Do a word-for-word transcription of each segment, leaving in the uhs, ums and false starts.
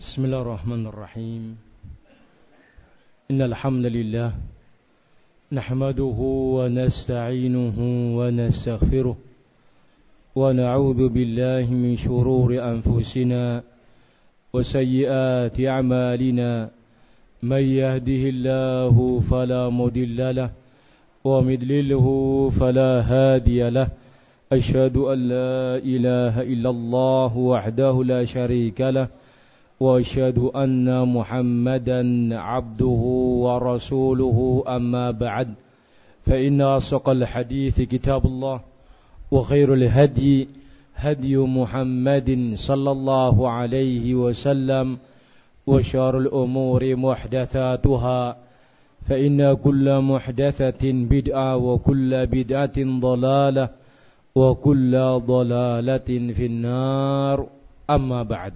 بسم الله الرحمن الرحيم إن الحمد لله نحمده ونستعينه ونستغفره ونعوذ بالله من شرور أنفسنا وسيئات أعمالنا من يهده الله فلا مضل له ومن يضلله فلا هادي له أشهد أن لا إله إلا الله وحده لا شريك له وأشهد أن محمدا عبده ورسوله أما بعد فإن أصدق الحديث كتاب الله وخير الهدي هدي محمد صلى الله عليه وسلم وشر الأمور محدثاتها فإن كل محدثة بدعة وكل بدعة ضلالة وكل ضلالة في النار أما بعد.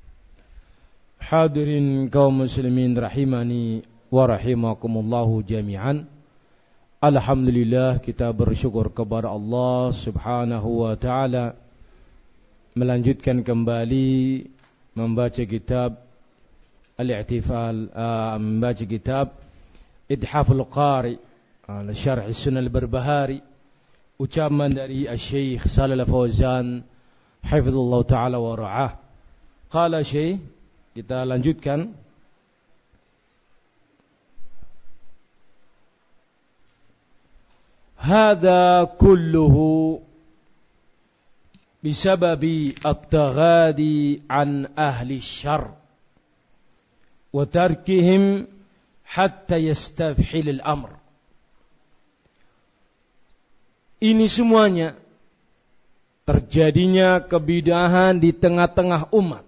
Hadirin kaum muslimin rahimani wa rahimakumullahu jami'an. Alhamdulillah, kita bersyukur kepada Allah subhanahu wa ta'ala melanjutkan kembali membaca kitab Al-I'tifal, uh, membaca kitab Ithaful Qari ala Syarh Sunnah Al-Barbahari, ucapan dari Syekh Shalal Fauzan hafizallahu ta'ala wa ra'ah. Qala Syekh, kita lanjutkan. Hada kulluhu bisababi at-taghadi an ahli syarr wa tarkihim hatta yastafhil al-amr. Ini semuanya terjadinya kebidahan di tengah-tengah umat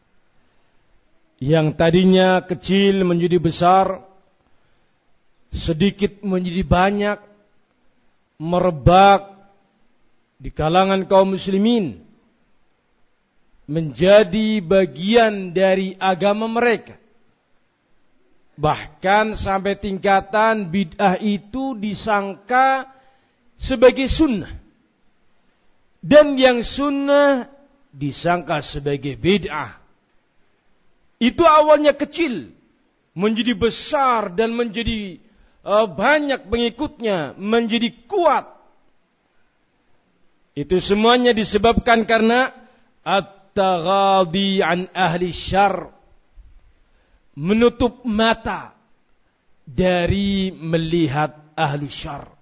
yang tadinya kecil menjadi besar, sedikit menjadi banyak, merebak di kalangan kaum muslimin, menjadi bagian dari agama mereka. Bahkan sampai tingkatan bid'ah itu disangka sebagai sunnah, dan yang sunnah disangka sebagai bid'ah. Itu awalnya kecil, menjadi besar dan menjadi uh, banyak pengikutnya, menjadi kuat. Itu semuanya disebabkan karena at-taghadi an ahli syarr, menutup mata dari melihat ahli syarr.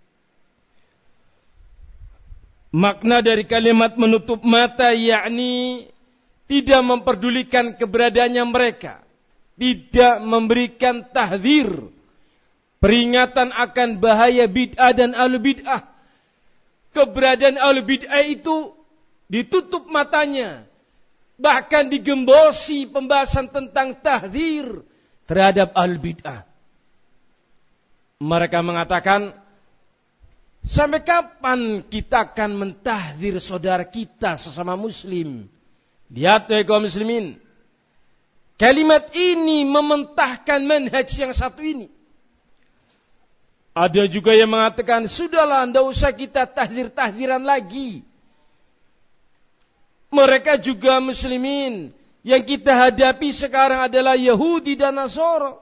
Makna dari kalimat menutup mata yakni tidak memperdulikan keberadaannya mereka, tidak memberikan tahdzir, peringatan akan bahaya bid'ah dan ahlu bid'ah. Keberadaan ahlu bid'ah itu ditutup matanya, bahkan digembosi pembahasan tentang tahdzir terhadap ahlu bid'ah. Mereka mengatakan, sampai kapan kita akan mentahdzir saudara kita sesama muslim? Lihat ya kaum muslimin, kalimat ini mementahkan manhaj yang satu ini. Ada juga yang mengatakan, sudahlah, tidak usah kita tahdzir-tahdziran lagi. Mereka juga muslimin, yang kita hadapi sekarang adalah Yahudi dan Nasara.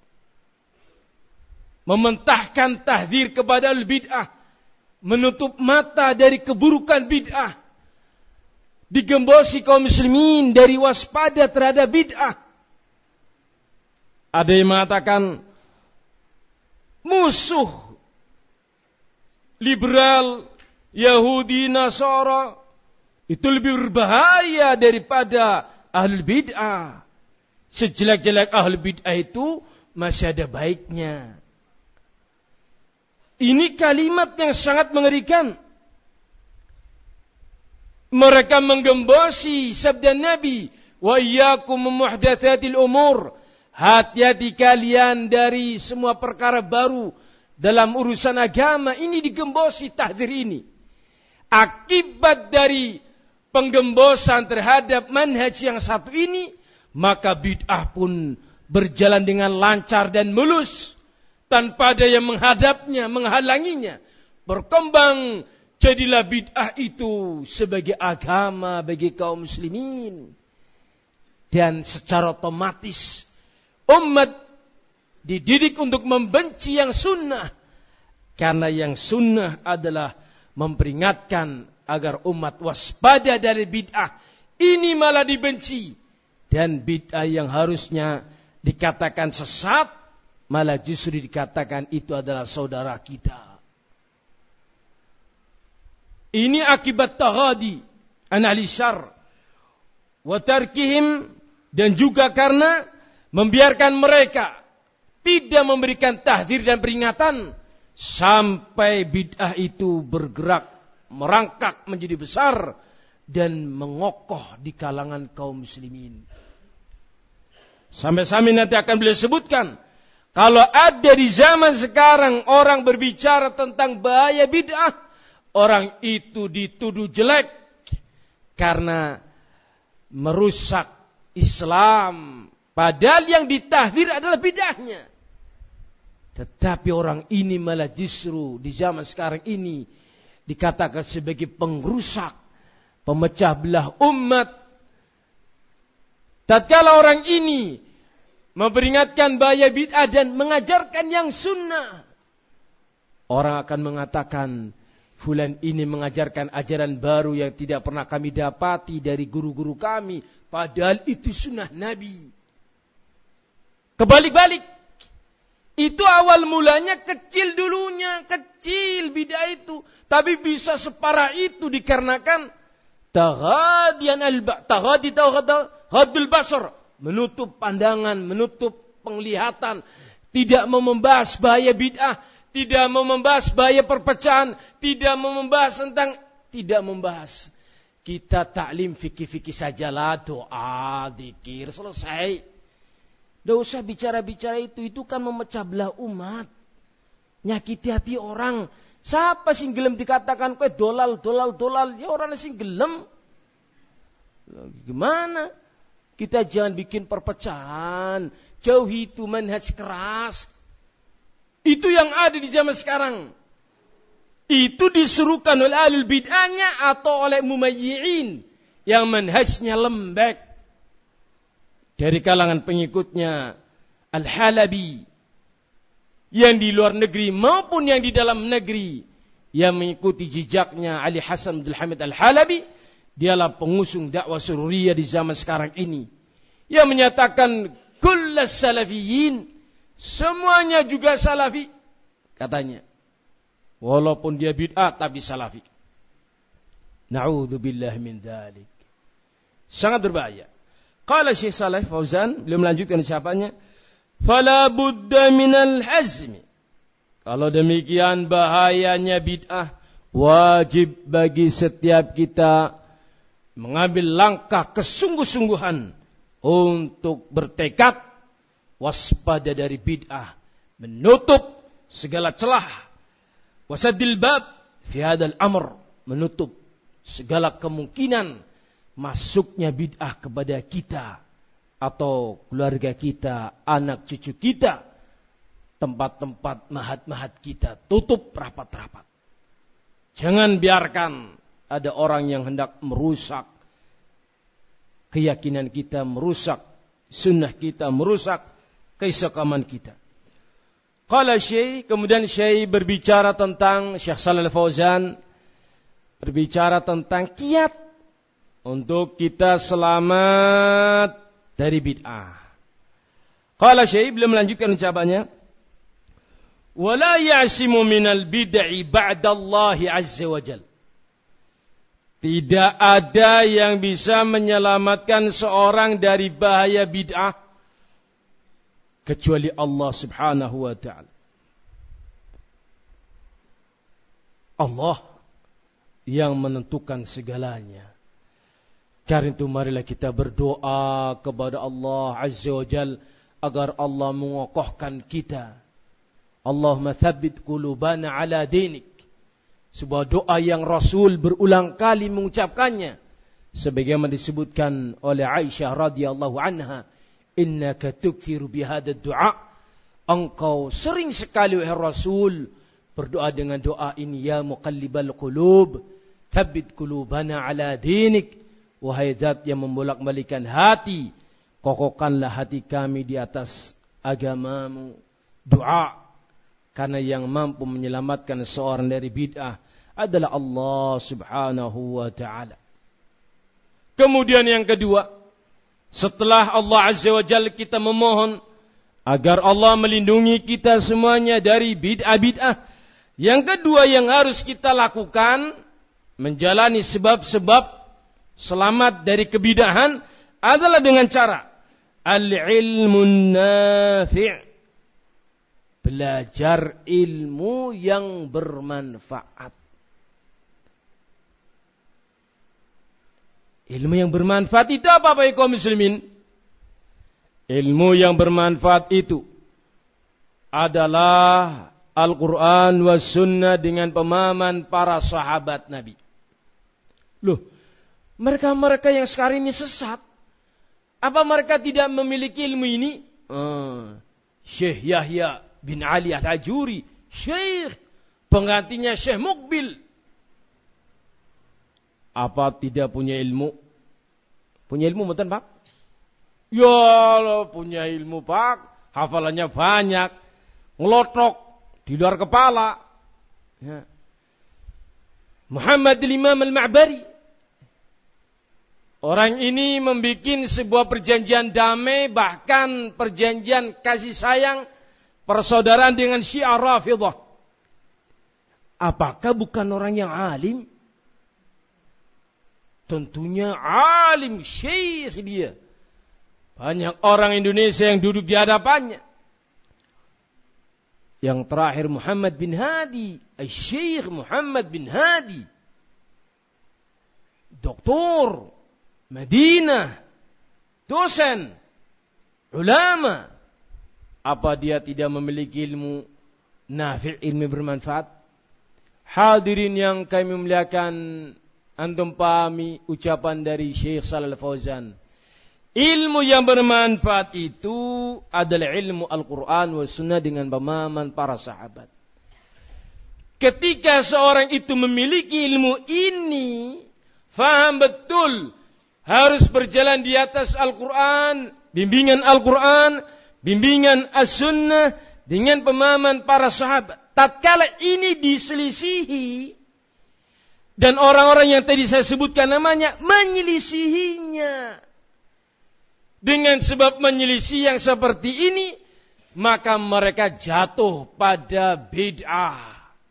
Mementahkan tahdzir kepada al-bid'ah, menutup mata dari keburukan bid'ah, digembosi kaum muslimin dari waspada terhadap bid'ah. Ada yang mengatakan musuh liberal Yahudi Nasara itu lebih berbahaya daripada ahlul bid'ah. Sejelek-jelek ahlul bid'ah itu masih ada baiknya. Ini kalimat yang sangat mengerikan. Mereka menggembosi sabda Nabi, wa iyyakum muhdatsatil umur. Hati-hati kalian dari semua perkara baru dalam urusan agama. Ini digembosi tahdzir ini. Akibat dari penggembosan terhadap manhaj yang satu ini, maka bid'ah pun berjalan dengan lancar dan mulus, tanpa ada yang menghadapnya, menghalanginya. Berkembang, jadilah bid'ah itu sebagai agama bagi kaum muslimin. Dan secara otomatis umat dididik untuk membenci yang sunnah. Karena yang sunnah adalah memperingatkan agar umat waspada dari bid'ah. Ini malah dibenci. Dan bid'ah yang harusnya dikatakan sesat, malah justru dikatakan itu adalah saudara kita. Ini akibat taghadi an ahli syarr wa tarkihim, dan juga karena membiarkan mereka tidak memberikan tahdzir dan peringatan sampai bid'ah itu bergerak, merangkak menjadi besar dan mengokoh di kalangan kaum muslimin. Sampai-sampai nanti akan beliau sebutkan, kalau ada di zaman sekarang orang berbicara tentang bahaya bid'ah, orang itu dituduh jelek karena merusak Islam. Padahal yang ditahdzir adalah bid'ahnya. Tetapi orang ini malah justru di zaman sekarang ini dikatakan sebagai pengrusak, pemecah belah umat. Tatkala orang ini memperingatkan bahaya bid'ah dan mengajarkan yang sunnah, orang akan mengatakan, fulan ini mengajarkan ajaran baru yang tidak pernah kami dapati dari guru-guru kami. Padahal itu sunnah Nabi. Kebalik-balik. Itu awal mulanya kecil dulunya. Kecil bid'ah itu. Tapi bisa separah itu dikarenakan taghadian al-ba' taghadi taghadul basar. Menutup pandangan, menutup penglihatan. Tidak mau membahas bahaya bid'ah. Tidak mau membahas bahaya perpecahan. Tidak mau membahas tentang, tidak membahas. Kita taklim fikih-fikih sajalah. Doa, zikir, selesai. Tidak usah bicara-bicara itu. Itu kan memecah belah umat. Nyakiti hati orang. Siapa sih gelem dikatakan kue dolal, dolal, dolal. Ya orang sih gelem. Gimana? Kita jangan bikin perpecahan. Jauhi itu manhaj keras. Itu yang ada di zaman sekarang. Itu disuruhkan oleh ahlul bid'ahnya atau oleh mumayyi'in yang manhajnya lembek. Dari kalangan pengikutnya Al-Halabi. Yang di luar negeri maupun yang di dalam negeri. Yang mengikuti jejaknya Ali Hasan Abdul Hamid Al-Halabi. Dialah pengusung dakwah sururiyah di zaman sekarang ini. Yang menyatakan kullas salafiyin, semuanya juga salafi, katanya. Walaupun dia bid'ah tapi salafi. Na'udzubillah min dzalik. Sangat berbahaya. Qala Syekh Shalih Fauzan, beliau melanjutkan ucapannya, fala budda minal hazmi. Kalau demikian bahayanya bid'ah, wajib bagi setiap kita mengambil langkah kesungguh-sungguhan untuk bertekad waspada dari bid'ah, menutup segala celah, wasadil bab fi hadzal amr, menutup segala kemungkinan masuknya bid'ah kepada kita atau keluarga kita, anak cucu kita, tempat-tempat mahat-mahat kita, tutup rapat-rapat. Jangan biarkan ada orang yang hendak merusak keyakinan kita, merusak sunnah kita, merusak keistiqaman kita. Qala Syekh, kemudian Syekh berbicara tentang, Syekh Shalih Fauzan berbicara tentang kiat untuk kita selamat dari bid'ah. Qala Syekh, beliau melanjutkan ucapannya, wala ya'simu minal bid'i ba'da Allah azza wa jalla. Tidak ada yang bisa menyelamatkan seorang dari bahaya bid'ah kecuali Allah subhanahu wa ta'ala. Allah yang menentukan segalanya. Karena itu marilah kita berdoa kepada Allah azza wa jal agar Allah mengokohkan kita. Allahumma thabbit qulubana ala dinik. Sebuah doa yang Rasul berulang kali mengucapkannya. Sebagaimana disebutkan oleh Aisyah radhiyallahu anha. Innaka tukthiru bihadad du'a. Engkau sering sekali wahai Rasul berdoa dengan doa ini. Ya muqallibal qulub. Thabbit qulubana ala dinik. Wahai zat yang membolak-balikan hati. kokohkanlah hati kami di atas agamamu. Doa, karena yang mampu menyelamatkan seorang dari bid'ah adalah Allah subhanahu wa ta'ala. Kemudian yang kedua, setelah Allah azza wa jalla kita memohon agar Allah melindungi kita semuanya dari bid'ah-bid'ah, yang kedua yang harus kita lakukan, menjalani sebab-sebab selamat dari kebid'ahan adalah dengan cara al-ilmun nafi'. Belajar ilmu yang bermanfaat. Ilmu yang bermanfaat itu apa Bapak kaum muslimin? Ilmu yang bermanfaat itu adalah Al-Quran wa Sunnah dengan pemahaman para sahabat Nabi. Loh, mereka-mereka yang sekarang ini sesat, apa mereka tidak memiliki ilmu ini? Hmm. Syekh Yahya bin Ali Al-Hajuri, Syekh penggantinya Syekh Mukbil, apa tidak punya ilmu? Punya ilmu betul Pak? Ya Allah, punya ilmu Pak, hafalannya banyak, ngelotok di luar kepala. Ya. Muhammad al-Imam al-Ma'bari, orang ini membuat sebuah perjanjian damai, bahkan perjanjian kasih sayang, persaudaraan dengan Syiah Rafidhah. Apakah bukan orang yang alim? Tentunya alim, syekh dia. Banyak orang Indonesia yang duduk di hadapannya. Yang terakhir Muhammad bin Hadi, Syekh Muhammad bin Hadi, doktor Madinah, dosen, ulama. Apa dia tidak memiliki ilmu nafi', ilmu bermanfaat? Hadirin yang kami muliakan, antum pahami ucapan dari Syekh Shalal Fauzan. Ilmu yang bermanfaat itu adalah ilmu Al-Quran wa Sunnah dengan pemahaman para sahabat. Ketika seorang itu memiliki ilmu ini, faham betul, harus berjalan di atas Al-Quran, bimbingan Al-Quran, bimbingan As-Sunnah dengan pemahaman para sahabat. Tatkala ini diselisihi, dan orang-orang yang tadi saya sebutkan namanya menyelisihinya, dengan sebab menyelisih yang seperti ini, maka mereka jatuh pada bid'ah.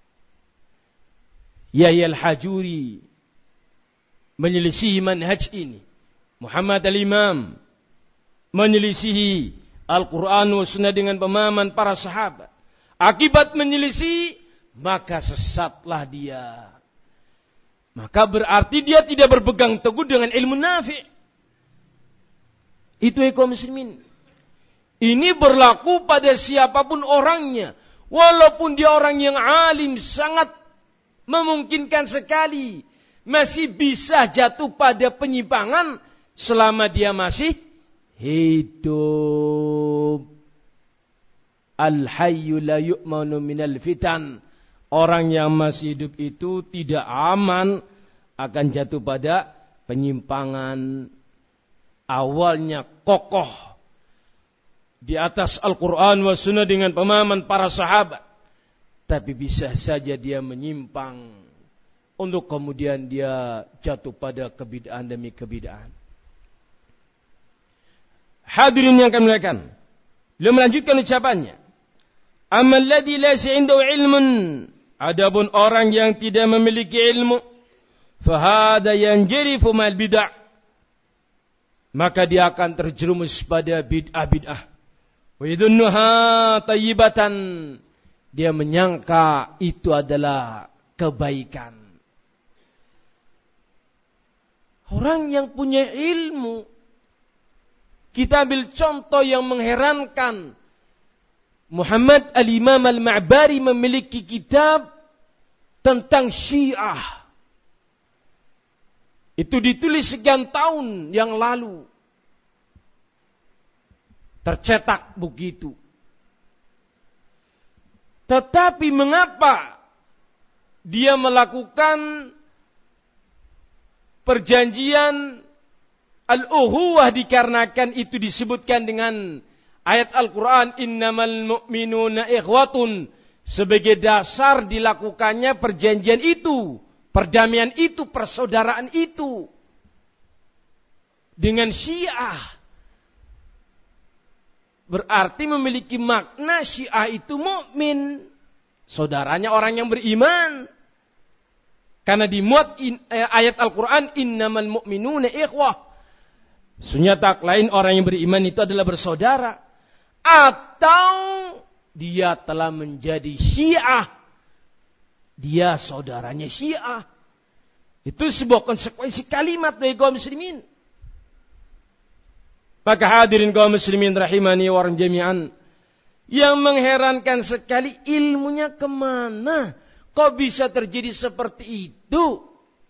Yahya Al-Hajuri menyelisihi manhaj ini. Muhammad al-Imam menyelisihi Al-Quran wa Sunnah dengan pemahaman para sahabat. Akibat menyelisih, maka sesatlah dia. Maka berarti dia tidak berpegang teguh dengan ilmu nafi'. Itu kaum muslimin. Ini berlaku pada siapapun orangnya. Walaupun dia orang yang alim, sangat memungkinkan sekali masih bisa jatuh pada penyimpangan selama dia masih hidup. Al-hayyu la yu'manu minal fitan. Orang yang masih hidup itu tidak aman akan jatuh pada penyimpangan. Awalnya kokoh di atas Al-Quran wa Sunnah dengan pemahaman para sahabat, tapi bisa saja dia menyimpang untuk kemudian dia jatuh pada kebid'ahan demi kebid'ahan. Hadirin yang kami muliakan, beliau melanjutkan ucapannya, amal ladzi laysa indahu ilmun, adapun orang yang tidak memiliki ilmu, fahada yanjarifu mal bid'ah, maka dia akan terjerumus pada bid'ah-bid'ah. Wa yadhunnuha tayyibatan, dia menyangka itu adalah kebaikan. Orang yang punya ilmu, kita ambil contoh yang mengherankan. Muhammad al-Imam al-Ma'bari memiliki kitab tentang Syiah. Itu ditulis sekian tahun yang lalu. Tercetak begitu. Tetapi mengapa dia melakukan perjanjian Al-ukhuwah dikarenakan itu disebutkan dengan ayat Al-Quran, innamal mu'minuna ikhwatun. Sebagai dasar dilakukannya perjanjian itu, perdamaian itu, persaudaraan itu. Dengan Syiah. Berarti memiliki makna Syiah itu mukmin, saudaranya orang yang beriman. Karena dimuat in, eh, ayat Al-Quran, innamal mu'minuna ikhwah. Sunyata lain orang yang beriman itu adalah bersaudara. Atau dia telah menjadi Syiah. Dia saudaranya Syiah. Itu sebuah konsekuensi kalimat dari kaum muslimin. Maka hadirin kaum muslimin rahimani wa jami'an. Yang mengherankan sekali, ilmunya kemana? Kok bisa terjadi seperti itu?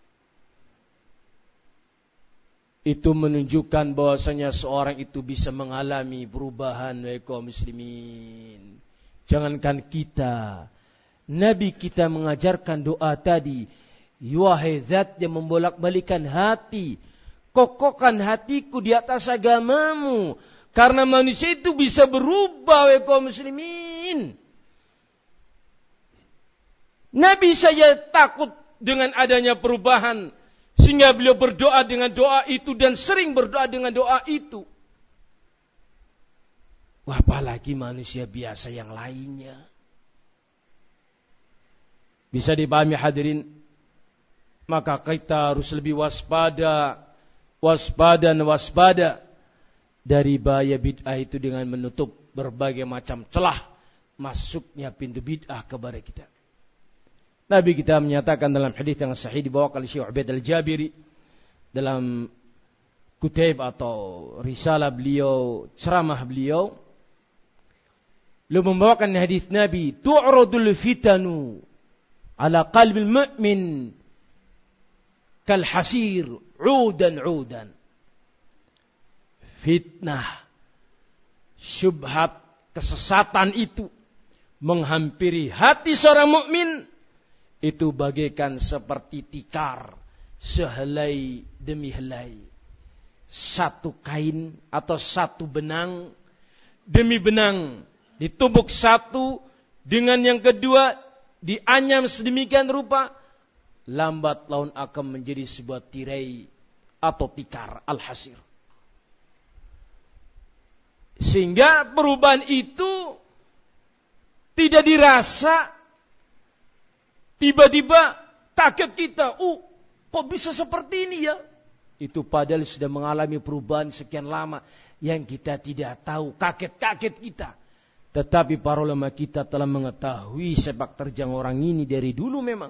Itu menunjukkan bahwasanya seorang itu bisa mengalami perubahan wahai kaum muslimin. Jangankan kita, Nabi kita mengajarkan doa tadi, wahai zat yang membolak-balikan hati, kokohkan hatiku di atas agamamu, karena manusia itu bisa berubah wahai kaum muslimin. Nabi saya takut dengan adanya perubahan, sehingga beliau berdoa dengan doa itu dan sering berdoa dengan doa itu. Apalagi manusia biasa yang lainnya. Bisa dipahami hadirin? Maka kita harus lebih waspada, waspada dan waspada dari bahaya bid'ah itu dengan menutup berbagai macam celah masuknya pintu bid'ah kepada kita. Nabi kita menyatakan dalam hadis yang sahih dibawakan oleh Syekh Ubaid Al-Jabiri dalam kutub atau risalah beliau, ceramah beliau, beliau membawakan hadis Nabi, tu'radul fitanu ala qalbil mu'min kal hasir udan udan. Fitnah, syubhat, kesesatan itu menghampiri hati seorang mukmin. Itu bagaikan seperti tikar, sehelai demi helai. Satu kain atau satu benang demi benang ditumbuk satu dengan yang kedua dianyam sedemikian rupa, lambat laun akan menjadi sebuah tirai atau tikar al-hasir. Sehingga perubahan itu tidak dirasa. Tiba-tiba kaget kita, oh kok bisa seperti ini ya? Itu padahal sudah mengalami perubahan sekian lama yang kita tidak tahu, kaget-kaget kita. Tetapi para ulama kita telah mengetahui sepak terjang orang ini dari dulu memang.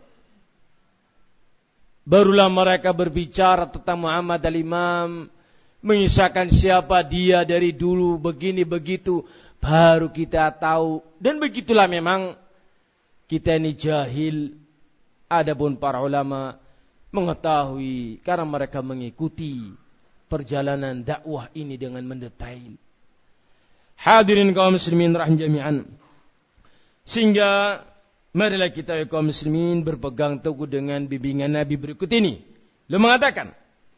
Barulah mereka berbicara tentang Muhammad al-Imam, mengisahkan siapa dia dari dulu, begini begitu, baru kita tahu. Dan begitulah memang. Kita ini jahil, adapun para ulama mengetahui karena mereka mengikuti perjalanan dakwah ini dengan mendetail. Hadirin kaum muslimin rahim jami'an. Sehingga marilah kita kaum muslimin berpegang teguh dengan bimbingan Nabi berikut ini. Beliau mengatakan,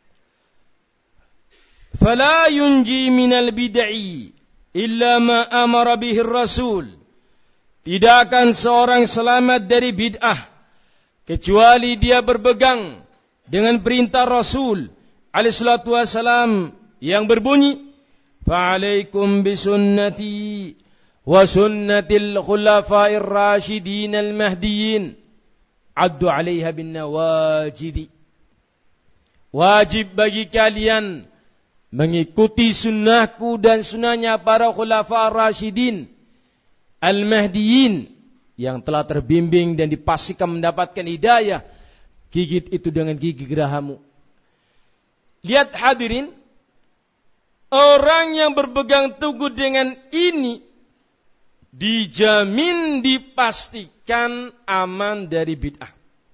"Fala yunji minal bid'i illa ma amara bihi ar-rasul." Tidak akan seorang selamat dari bid'ah kecuali dia berpegang dengan perintah Rasul alaihi salatu wasalam yang berbunyi, "Fa'alaikum bisunnati wa sunnatil khulafa'ir rasyidin al-mahdiyyin addu 'alaiha bin nawajidi." Wajib bagi kalian mengikuti sunnahku dan sunnahnya para khulafa rasyidin Al-Mahdiyin yang telah terbimbing dan dipastikan mendapatkan hidayah. Gigit itu dengan gigi gerahamu. Lihat hadirin, orang yang berpegang teguh dengan ini dijamin, dipastikan aman dari bid'ah.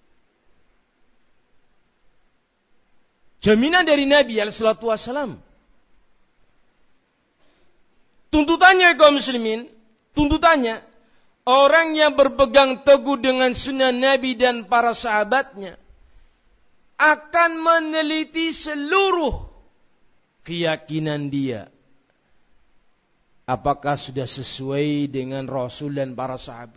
Jaminan dari Nabi alaihi salatu wasallam. Tuntutannya kaum muslimin, tuntutannya, orang yang berpegang teguh dengan sunnah Nabi dan para sahabatnya akan meneliti seluruh keyakinan dia apakah sudah sesuai dengan Rasul dan para sahabat.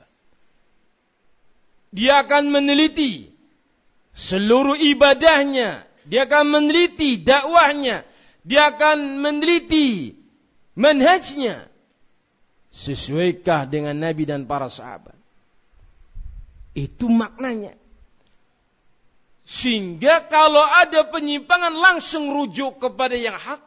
Dia akan meneliti seluruh ibadahnya, dia akan meneliti dakwahnya, dia akan meneliti manhajnya, sesuaikah dengan Nabi dan para sahabat. Itu maknanya. Sehingga kalau ada penyimpangan langsung rujuk kepada yang hak.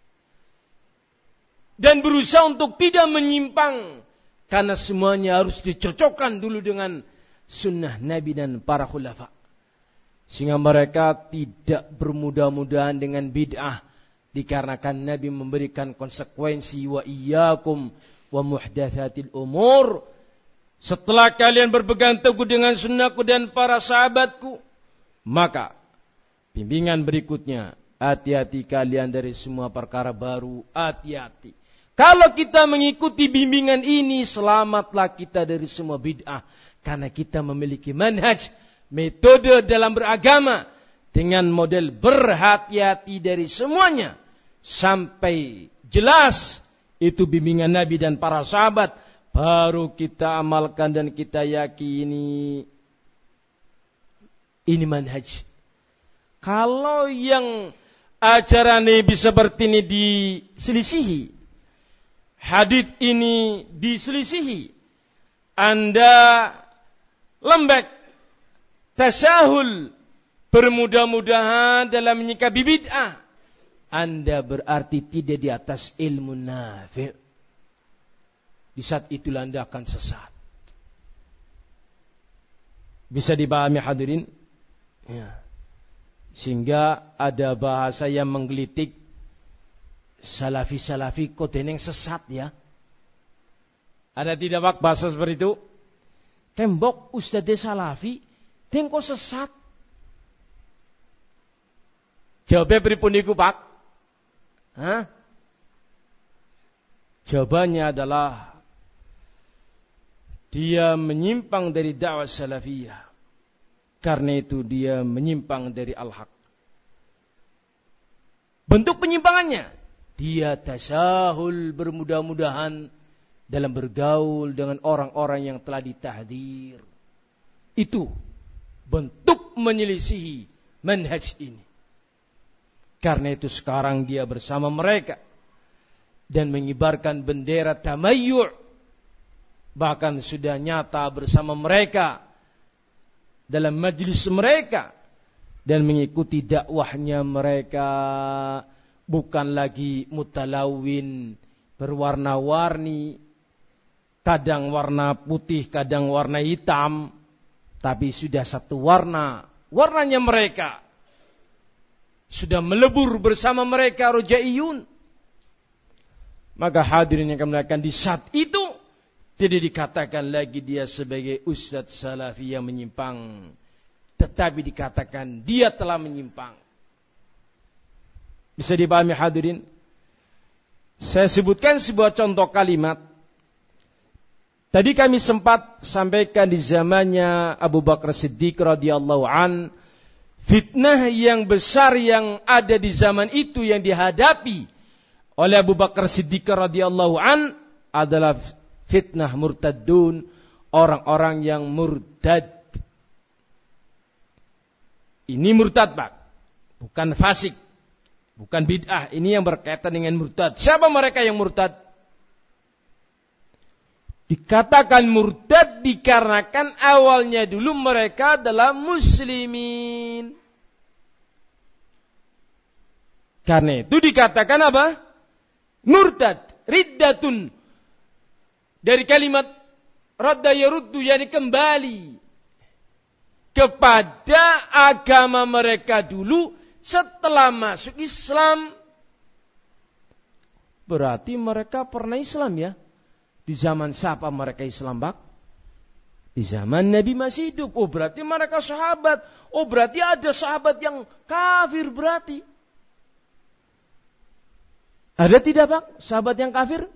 Dan berusaha untuk tidak menyimpang. Karena semuanya harus dicocokkan dulu dengan sunnah Nabi dan para khulafa. Sehingga mereka tidak bermudah-mudahan dengan bid'ah. Dikarenakan Nabi memberikan konsekuensi. Wa iyyakum wa muhdatsatil umur. Setelah kalian berpegang teguh dengan sunnahku dan para sahabatku. Maka bimbingan berikutnya, hati-hati kalian dari semua perkara baru, hati-hati. Kalau kita mengikuti bimbingan ini, selamatlah kita dari semua bid'ah. Karena kita memiliki manhaj, metode dalam beragama, dengan model berhati-hati dari semuanya. Sampai jelas itu bimbingan Nabi dan para sahabat, baru kita amalkan dan kita yakini. Ini manhaj. Kalau yang ajaran Nabi seperti ini diselisihi, hadis ini diselisihi, Anda lembek, tasahul, bermudah-mudahan dalam menyikapi bid'ah, Anda berarti tidak di atas ilmu nafi'. Di saat itulah Anda akan sesat. Bisa dipahami hadirin? Ya. Sehingga ada bahasa yang menggelitik, salafi-salafi kok deneng sesat ya. Ada tidak Pak bahasa seperti itu? Tembok Ustadz salafi, den kok sesat? Jawabnya pripun niku Pak? Hah? Jawabannya adalah dia menyimpang dari dakwah salafiyah. Karena itu dia menyimpang dari al-haq. Bentuk penyimpangannya, dia tasahul, bermudah-mudahan dalam bergaul dengan orang-orang yang telah ditahdir. Itu bentuk menyelisihi manhaj ini. Karena itu sekarang dia bersama mereka dan mengibarkan bendera tamayyu', bahkan sudah nyata bersama mereka dalam majlis mereka dan mengikuti dakwahnya mereka, bukan lagi mutalawin, berwarna-warni, kadang warna putih, kadang warna hitam, tapi sudah satu warna, warnanya mereka sudah melebur bersama mereka rojaiyun. Maka hadirin yang kami muliakan, di saat itu tidak dikatakan lagi dia sebagai ustadz salafi yang menyimpang, tetapi dikatakan dia telah menyimpang. Bisa dipahami hadirin? Saya sebutkan sebuah contoh kalimat. Tadi kami sempat sampaikan di zamannya Abu Bakar Siddiq radhiyallahu an, fitnah yang besar yang ada di zaman itu yang dihadapi oleh Abu Bakar Siddiq radhiyallahu an adalah fitnah murtadun, orang-orang yang murtad. Ini murtad Pak, bukan fasik, bukan bid'ah. Ini yang berkaitan dengan murtad. Siapa mereka yang murtad? Dikatakan murtad dikarenakan awalnya dulu mereka adalah muslimin. Karena itu dikatakan apa? Murtad, riddatun. Dari kalimat radda yaruddu, yani kembali kepada agama mereka dulu setelah masuk Islam. Berarti mereka pernah Islam ya. Di zaman siapa mereka Islam Pak? Di zaman Nabi masih hidup. Oh berarti mereka sahabat. Oh berarti ada sahabat yang kafir berarti. Ada tidak Pak sahabat yang kafir?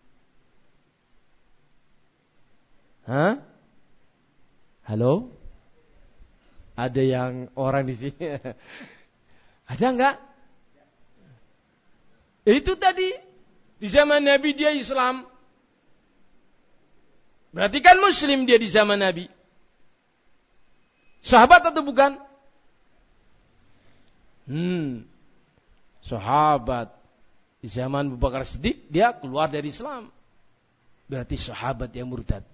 Hah? Halo? Ada yang orang di sini? Ada enggak? Itu tadi, di zaman Nabi dia Islam. Berarti kan Muslim dia di zaman Nabi. Sahabat atau bukan? Hmm, sahabat. Di zaman Abu Bakar Siddiq, dia keluar dari Islam. Berarti sahabat yang murtad.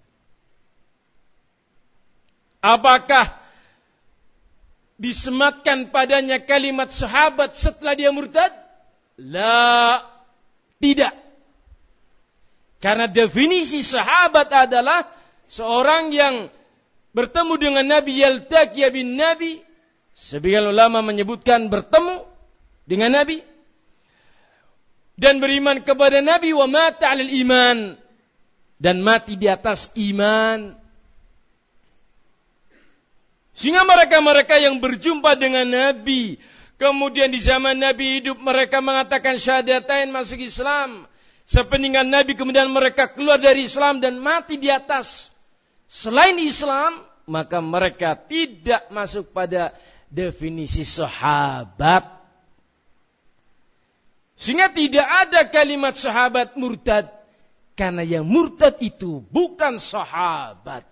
Apakah disematkan padanya kalimat sahabat setelah dia murtad? La, tidak. Karena definisi sahabat adalah seorang yang bertemu dengan Nabi, yaltaqiya bin Nabi. Sebagian ulama menyebutkan bertemu dengan Nabi dan beriman kepada Nabi, wa mata 'alal iman, dan mati di atas iman. Sehingga mereka-mereka yang berjumpa dengan Nabi, kemudian di zaman Nabi hidup mereka mengatakan syahadatain, masuk Islam. Sepeninggal Nabi kemudian mereka keluar dari Islam dan mati di atas selain Islam, maka mereka tidak masuk pada definisi sahabat. Sehingga tidak ada kalimat sahabat murtad. Karena yang murtad itu bukan sahabat.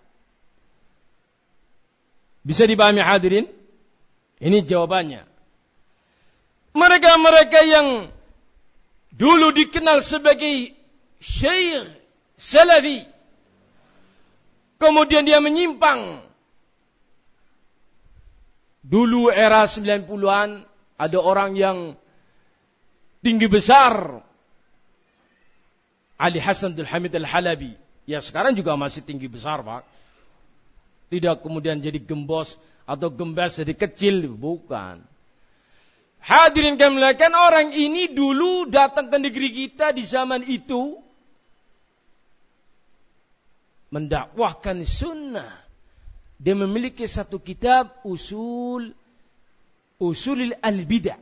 Bisa dipahami hadirin? Ini jawabannya. Mereka-mereka yang dulu dikenal sebagai syekh salafi, kemudian dia menyimpang. Dulu era sembilan puluhan ada orang yang tinggi besar, Ali Hasan Abdul Hamid Al-Halabi. Ya sekarang juga masih tinggi besar, Pak. Tidak kemudian jadi gembos atau gembes jadi kecil, bukan. Hadirin kami muliakan, orang ini dulu datang ke negeri kita di zaman itu mendakwahkan sunnah. Dia memiliki satu kitab usul usulil al-bidah.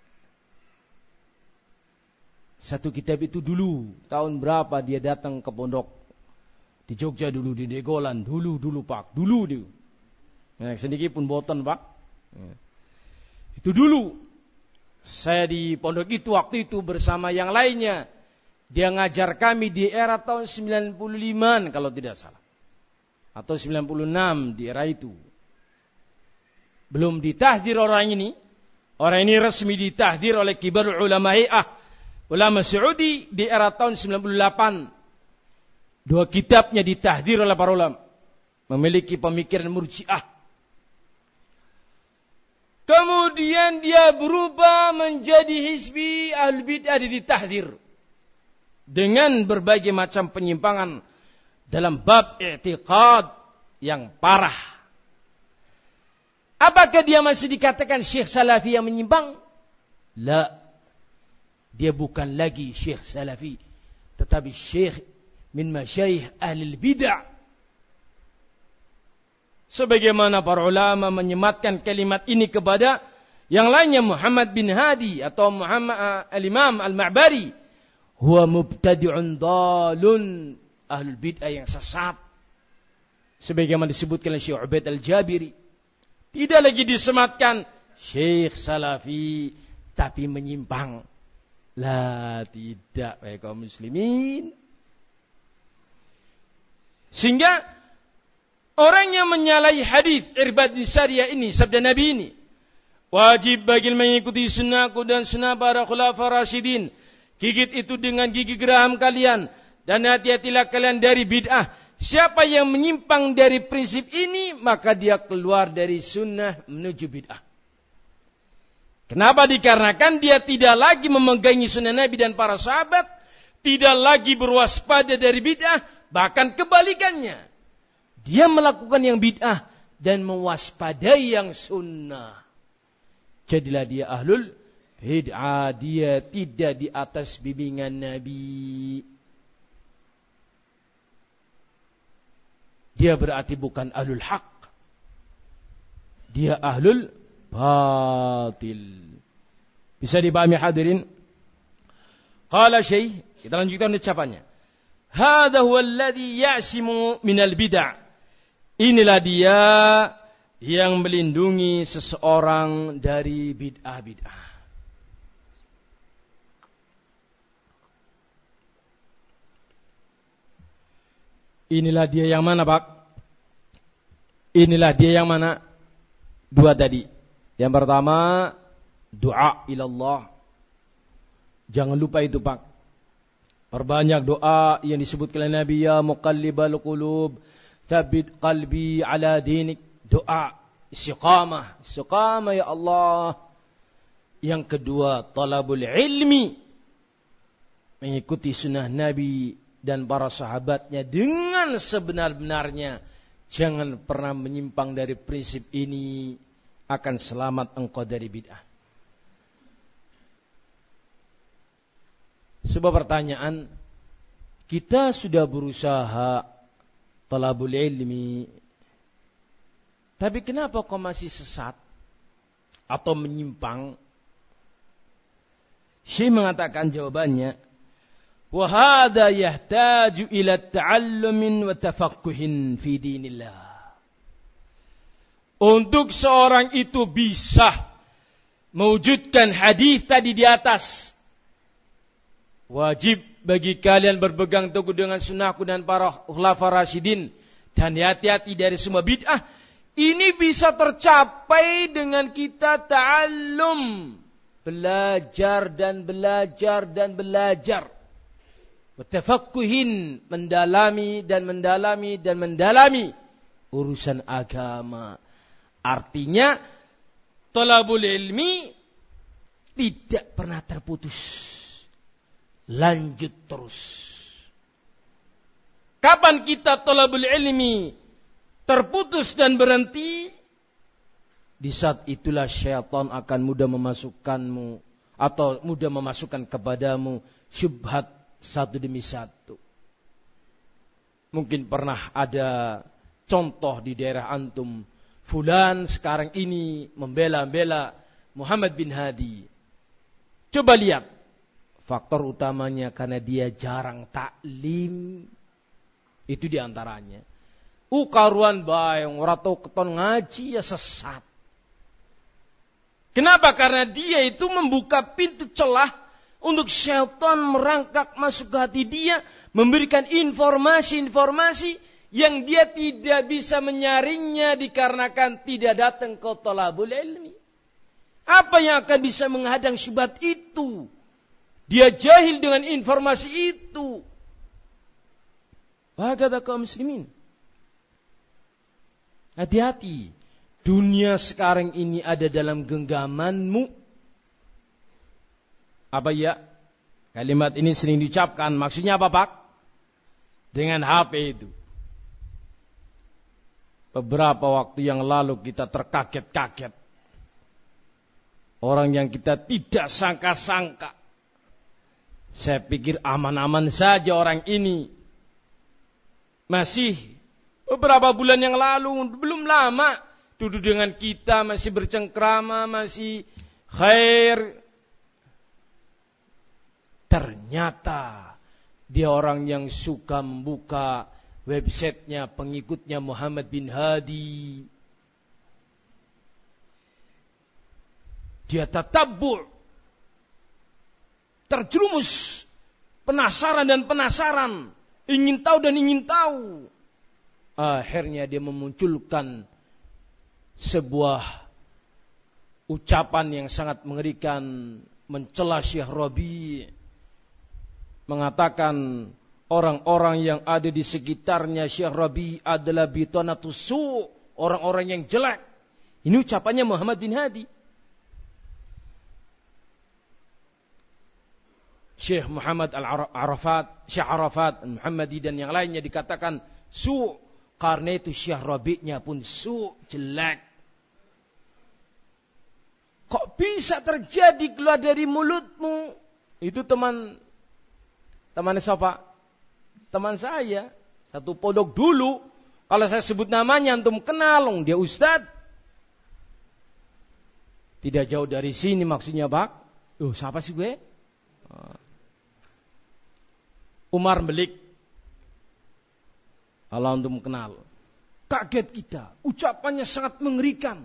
Satu kitab itu dulu tahun berapa dia datang ke pondok di Jogja dulu, di Degolan dulu dulu Pak, dulu dulu. Nah, sedikit pun boten Pak. Itu dulu. Saya di pondok itu waktu itu bersama yang lainnya. Dia ngajar kami di era tahun sembilan puluh lima kalau tidak salah. Atau sembilan puluh enam di era itu. Belum ditahdir orang ini. Orang ini resmi ditahdir oleh kibarul ulama hi'ah. Ulama Saudi di era tahun sembilan puluh delapan. Dua kitabnya ditahdir oleh para ulama. Memiliki pemikiran murji'ah. Kemudian dia berubah menjadi hizbi ahlul bid'ah, ditahdir. Dengan berbagai macam penyimpangan dalam bab i'tiqad yang parah. Apakah dia masih dikatakan syekh salafi yang menyimpang? La. Dia bukan lagi syekh salafi, tetapi syekh min masyayikh ahli bid'ah. Sebagaimana para ulama menyematkan kalimat ini kepada yang lainnya, Muhammad bin Hadi atau Muhammad uh, al-Imam al-Ma'bari, huwa mubtadi'un dalun, ahlul bid'ah yang sesat. Sebagaimana disebutkan oleh Syekh Ubaid al-Jabiri, tidak lagi disematkan syekh salafi tapi menyimpang. La, tidak, baik kaum muslimin. Sehingga orang yang menyalahi hadis Irbad bin Sariyah ini, sabda Nabi ini, wajib bagi mengikuti sunnahku dan sunnah para khulafa rasyidin. Gigit itu dengan gigi geraham kalian, dan hati-hatilah kalian dari bid'ah. Siapa yang menyimpang dari prinsip ini, maka dia keluar dari sunnah menuju bid'ah. Kenapa? Dikarenakan dia tidak lagi memegangi sunnah Nabi dan para sahabat, tidak lagi berwaspada dari bid'ah, bahkan kebalikannya. Dia melakukan yang bid'ah dan mewaspadai yang sunnah. Jadilah dia ahlul bid'ah, dia tidak di atas bimbingan Nabi. Dia berarti bukan ahlul haq. Dia ahlul batil. Bisa dipahami hadirin? Qala Syekh, kita lanjutkan ucapannya. Hadza huwa alladhi ya'simu minal bid'ah. Inilah dia yang melindungi seseorang dari bid'ah-bid'ah. Inilah dia yang mana, Pak? Inilah dia yang mana? Dua tadi. Yang pertama, doa ilallah. Jangan lupa itu, Pak. Perbanyak doa yang disebutkan oleh Nabi, ya muqallibal qulub, tsabbit qalbi ala dinik. Doa istiqamah, istiqamah ya Allah. Yang kedua, talabul ilmi. Mengikuti sunnah Nabi dan para sahabatnya dengan sebenar-benarnya. Jangan pernah menyimpang dari prinsip ini, akan selamat engkau dari bid'ah. Sebuah pertanyaan, kita sudah berusaha talabul ilmi, tapi kenapa kau masih sesat atau menyimpang? Syekh mengatakan jawabannya, wa hadza yahtaju ila ta'allumin wa tafaqquhin fi dinillah. Untuk seorang itu bisa mewujudkan hadis tadi di atas, wajib bagi kalian berpegang teguh dengan sunnahku dan para khulafa rasyidin, dan hati-hati dari semua bid'ah. Ini bisa tercapai dengan kita ta'allum, belajar dan belajar dan belajar. Tafaqquhin, mendalami dan mendalami dan mendalami urusan agama. Artinya talabul ilmi tidak pernah terputus. Lanjut terus. Kapan kita talabul ilmi terputus dan berhenti? Di saat itulah syaitan akan mudah memasukkanmu atau mudah memasukkan kepadamu syubhat satu demi satu. Mungkin pernah ada contoh di daerah antum, fulan sekarang ini membela-bela Muhammad bin Hadi. Coba lihat, faktor utamanya karena dia jarang taklim. Itu diantaranya. Ukaruan bayang, orang tahu keton ngaji ya sesat. Kenapa? Karena dia itu membuka pintu celah untuk syaitan merangkak masuk ke hati dia, memberikan informasi-informasi yang dia tidak bisa menyaringnya dikarenakan tidak datang ke talabul ilmi. Apa yang akan bisa menghadang syubhat itu? Dia jahil dengan informasi itu. Bagaimana kaum muslimin? Hati-hati. Dunia sekarang ini ada dalam genggamanmu. Apa ya? Kalimat ini sering diucapkan. Maksudnya apa, Pak? Dengan H P itu. Beberapa waktu yang lalu kita terkaget-kaget. Orang yang kita tidak sangka-sangka. Saya pikir aman-aman saja orang ini. Masih beberapa bulan yang lalu, belum lama, duduk dengan kita, masih bercengkrama, masih khair. Ternyata dia orang yang suka membuka websitenya pengikutnya Muhammad bin Hadi. Dia tatabbu', terjerumus, penasaran dan penasaran, ingin tahu dan ingin tahu. Akhirnya dia memunculkan sebuah ucapan yang sangat mengerikan, mencela Syekh Rabi', mengatakan orang-orang yang ada di sekitarnya Syekh Rabi' adalah bitanatus su', orang-orang yang jelek. Ini ucapannya Muhammad bin Hadi. Syekh Muhammad Al-Arafat, Syekh Arafat, Muhammadi dan yang lainnya dikatakan su', karena itu Syekh Rabi'nya pun su', jelek. Kok bisa terjadi keluar dari mulutmu? Itu teman teman siapa? Teman saya, satu pondok dulu. Kalau saya sebut namanya antum kenal, dia ustad. Tidak jauh dari sini maksudnya, Pak. Loh, siapa sih gue? Umar Melik. Kalau antum kenal. Kaget kita. Ucapannya sangat mengerikan.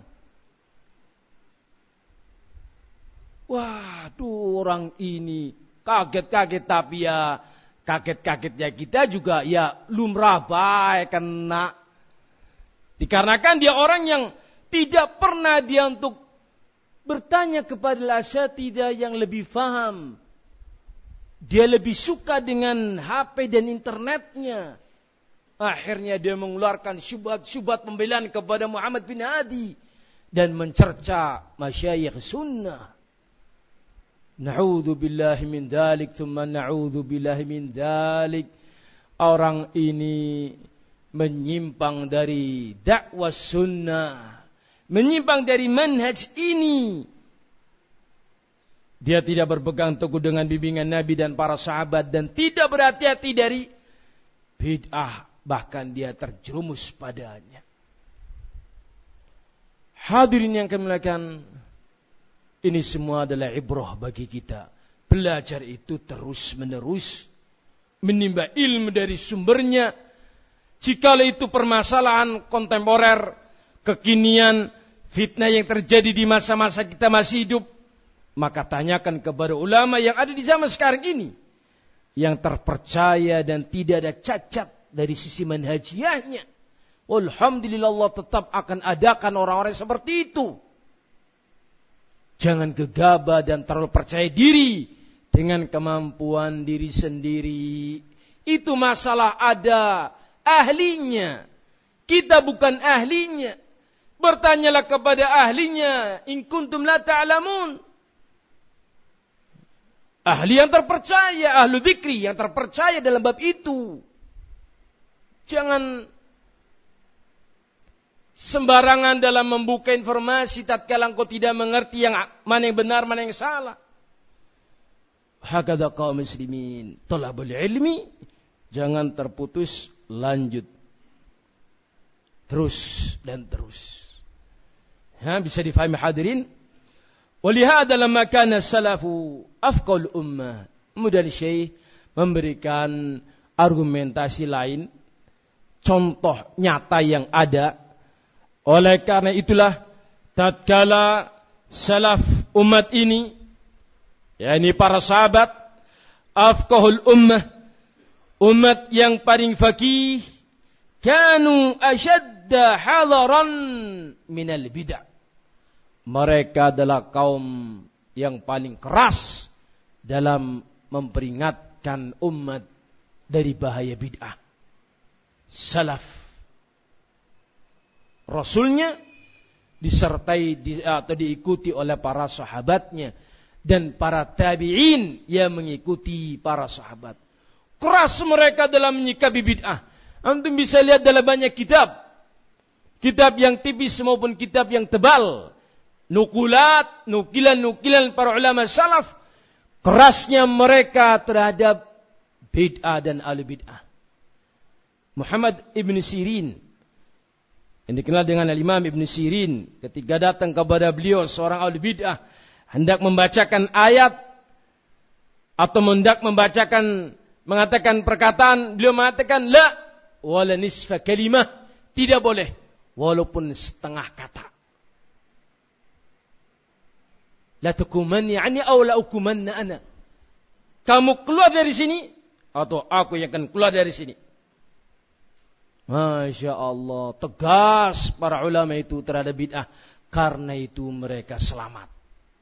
Waduh, orang ini kaget-kaget tapi ya kaget-kagetnya kita juga ya lumrah baik kena. Dikarenakan dia orang yang tidak pernah dia untuk bertanya kepada asatidzah yang lebih faham. Dia lebih suka dengan H P dan internetnya. Akhirnya dia mengeluarkan syubhat-syubhat pembelaan kepada Muhammad bin Hadi dan mencerca masyayikh sunnah. Na'udzu billahi min dzalik, tsumma na'udzu billahi min dzalik. Orang ini menyimpang dari dakwah sunnah, menyimpang dari manhaj ini. Dia tidak berpegang teguh dengan bimbingan Nabi dan para sahabat dan tidak berhati-hati dari bid'ah, bahkan dia terjerumus padanya. Hadirin yang kami muliakan, ini semua adalah ibrah bagi kita. Belajar itu terus menerus, menimba ilmu dari sumbernya. Jikalau itu permasalahan kontemporer, kekinian, fitnah yang terjadi di masa-masa kita masih hidup, maka tanyakan kepada ulama yang ada di zaman sekarang ini, yang terpercaya dan tidak ada cacat dari sisi manhajiyahnya. Alhamdulillah, Allah tetap akan adakan orang-orang seperti itu. Jangan gegabah dan terlalu percaya diri dengan kemampuan diri sendiri. Itu masalah ada ahlinya. Kita bukan ahlinya. Bertanyalah kepada ahlinya. In kuntum la ta'lamun. Ahli yang terpercaya, ahlu dzikri yang terpercaya dalam bab itu. Jangan sembarangan dalam membuka informasi tatkala engkau tidak mengerti yang mana yang benar, mana yang salah. Hakadha kaum muslimin, talabul ilmi, jangan terputus, lanjut. Terus dan terus. Ha, bisa difahami hadirin? Walihada lamma kana salafu afqal ummah. Kemudian Syekh memberikan argumentasi lain, contoh nyata yang ada. Oleh karena itulah tatkala salaf umat ini, yakni para sahabat, afqahul ummah, umat yang paling faqih, kanu ashadda hadaran minal bid'ah. Mereka adalah kaum yang paling keras dalam memperingatkan umat dari bahaya bid'ah. Salaf, Rasulnya disertai di, atau diikuti oleh para sahabatnya dan para tabi'in yang mengikuti para sahabat. Keras mereka dalam menyikapi bid'ah. Antum bisa lihat dalam banyak kitab. Kitab yang tipis maupun kitab yang tebal. Nukulat, nukilan-nukilan para ulama salaf. Kerasnya mereka terhadap bid'ah dan ahli bid'ah. Muhammad ibn Sirin, yang dikenal dengan Imam Ibn Sirin, ketika datang kepada beliau seorang ahli bid'ah, hendak membacakan ayat atau hendak membacakan, mengatakan perkataan, beliau mengatakan la wala nisfa kalimah, tidak boleh walaupun setengah kata. La tukumanni ani aw la ukumanna ana. Kamu keluar dari sini atau aku yang akan keluar dari sini. Masya Allah, tegas para ulama itu terhadap bid'ah. Karena itu mereka selamat.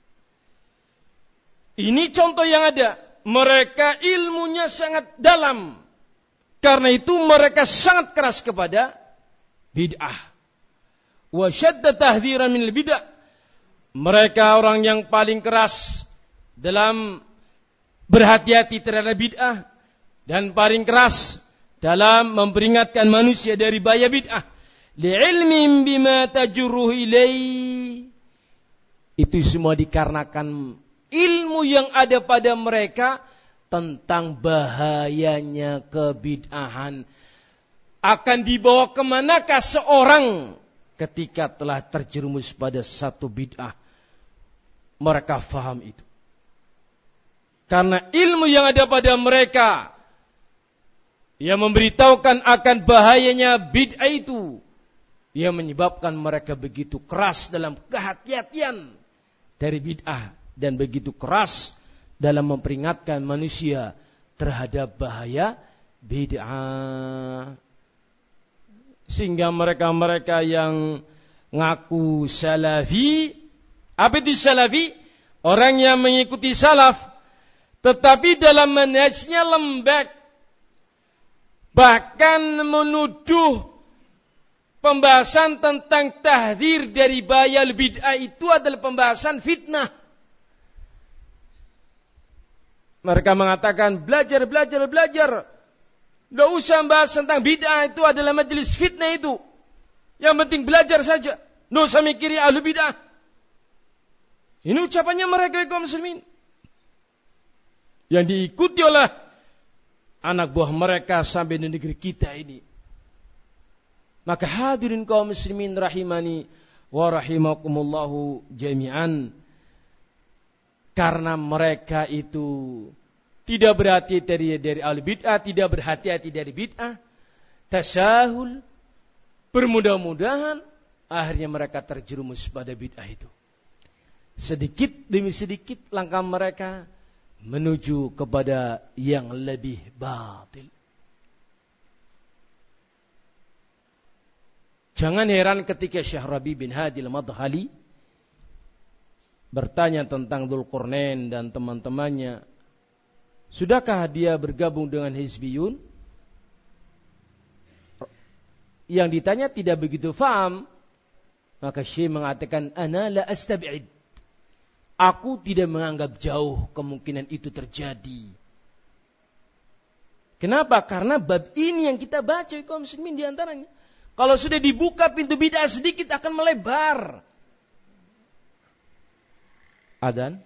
Ini contoh yang ada. Mereka ilmunya sangat dalam. Karena itu mereka sangat keras kepada bid'ah. Wa syadda tahdhiran min bid'ah. Mereka orang yang paling keras dalam berhati-hati terhadap bid'ah. Dan paling keras dalam memperingatkan manusia dari bahaya bid'ah. Li'ilmin bima tajurruh ilai. Itu semua dikarenakan ilmu yang ada pada mereka tentang bahayanya kebid'ahan. Akan dibawa kemanakah seorang ketika telah terjerumus pada satu bid'ah. Mereka faham itu. Karena ilmu yang ada pada mereka yang memberitahukan akan bahayanya bid'ah itu, yang menyebabkan mereka begitu keras dalam kehati-hatian dari bid'ah dan begitu keras dalam memperingatkan manusia terhadap bahaya bid'ah. Sehingga mereka-mereka yang ngaku salafi, apa itu salafi? Orang yang mengikuti salaf, tetapi dalam manhajnya lembek, bahkan menuduh pembahasan tentang tahdzir dari bahaya bid'ah itu adalah pembahasan fitnah. Mereka mengatakan belajar, belajar, belajar. Tidak usah bahas tentang bid'ah, itu adalah majelis fitnah itu. Yang penting belajar saja. Tidak usah mikiri ahlu bid'ah. Ini ucapannya mereka kaum muslimin. Yang diikuti oleh anak buah mereka sampai di negeri kita ini. Maka hadirin kaum muslimin rahimani wa rahimakumullahu jami'an. Karena mereka itu tidak berhati-hati dari, dari ahli bid'ah, tidak berhati-hati dari bid'ah, tasahul, bermudah-mudahan akhirnya mereka terjerumus pada bid'ah itu. Sedikit demi sedikit langkah mereka menuju kepada yang lebih batil. Jangan heran ketika Syekh Rabi bin Hadi al-Madkhali bertanya tentang Dzulqarnain dan teman-temannya, sudahkah dia bergabung dengan Hizbiyun? Yang ditanya tidak begitu faham, maka Syekh mengatakan, ana la astab'id. Aku tidak menganggap jauh kemungkinan itu terjadi. Kenapa? Karena bab ini yang kita baca kaum muslimin di antaranya. Kalau sudah dibuka pintu bid'ah sedikit akan melebar. Adzan.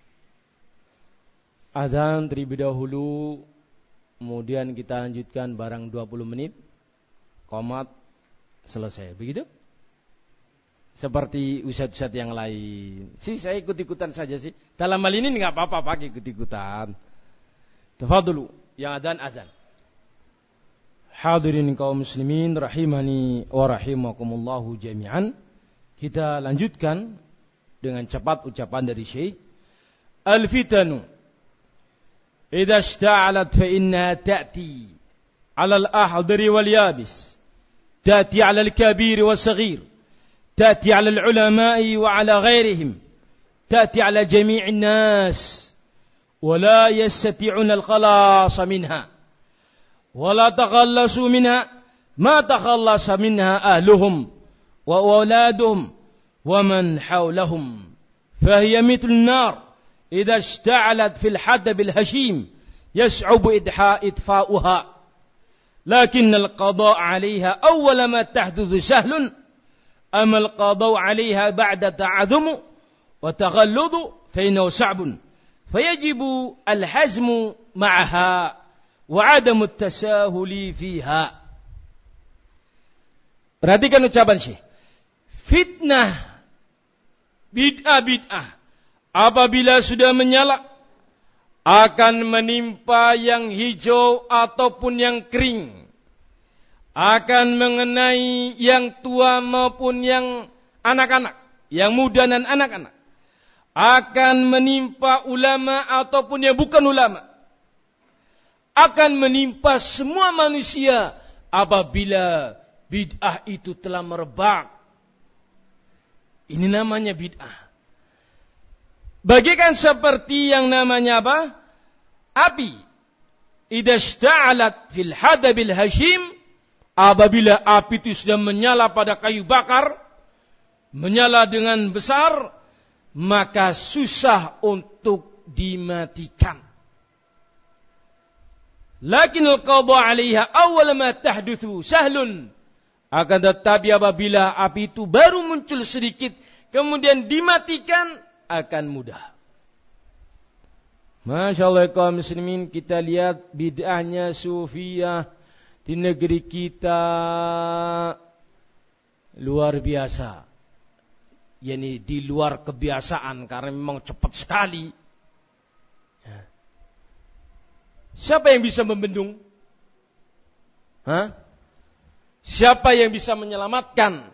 Adzan terlebih dahulu. Kemudian kita lanjutkan barang dua puluh menit. Qomat selesai. Begitu? Seperti ustadz-ustadz yang lain. Sih saya ikut-ikutan saja sih. Dalam hal ini enggak apa-apa pakai ikut-ikutan. Tafadhulu. Yang adzan adzan. Hadirin kaum muslimin rahimani wa rahimakumullahu jami'an. Kita lanjutkan dengan cepat ucapan dari Syekh. Al-fitanu idza ishta'alat fa innaha ta'ti 'ala al-ahdari wal yabis. Ta'ti 'ala al-kabir was saghir. تأتي على العلماء وعلى غيرهم تأتي على جميع الناس ولا يستطيعون الخلاص منها ولا تخلصوا منها ما تخلص منها أهلهم وأولادهم ومن حولهم فهي مثل النار إذا اشتعلت في الحدب الهشيم يصعب إطفاؤها لكن القضاء عليها أول ما تحدث سهل أما القضاء عليها بعد تعظم وتغلظ فإنه صعب فيجب الحزم معها وعدم التساهل فيها. Perhatikan ucapan Syekh. Fitnah bid'ah-bid'ah apabila sudah menyala akan menimpa yang hijau ataupun yang kering. Akan mengenai yang tua maupun yang anak-anak, yang muda dan anak-anak. Akan menimpa ulama ataupun yang bukan ulama. Akan menimpa semua manusia apabila bid'ah itu telah merebak. Ini namanya bid'ah. Bagaikan seperti yang namanya apa? Api. Idza ishta'alat fil hadabil hashim. Apabila api itu sudah menyala pada kayu bakar, menyala dengan besar, maka susah untuk dimatikan. Lakin al-qadha 'alaiha awwal ma tahdutsu sahlun. Akan tetapi apabila api itu baru muncul sedikit, kemudian dimatikan, akan mudah. Masya Allah kaum muslimin, kita lihat bid'ahnya sufiyah di negeri kita luar biasa. Yani di luar kebiasaan karena memang cepat sekali. Siapa yang bisa membendung? Hah? Siapa yang bisa menyelamatkan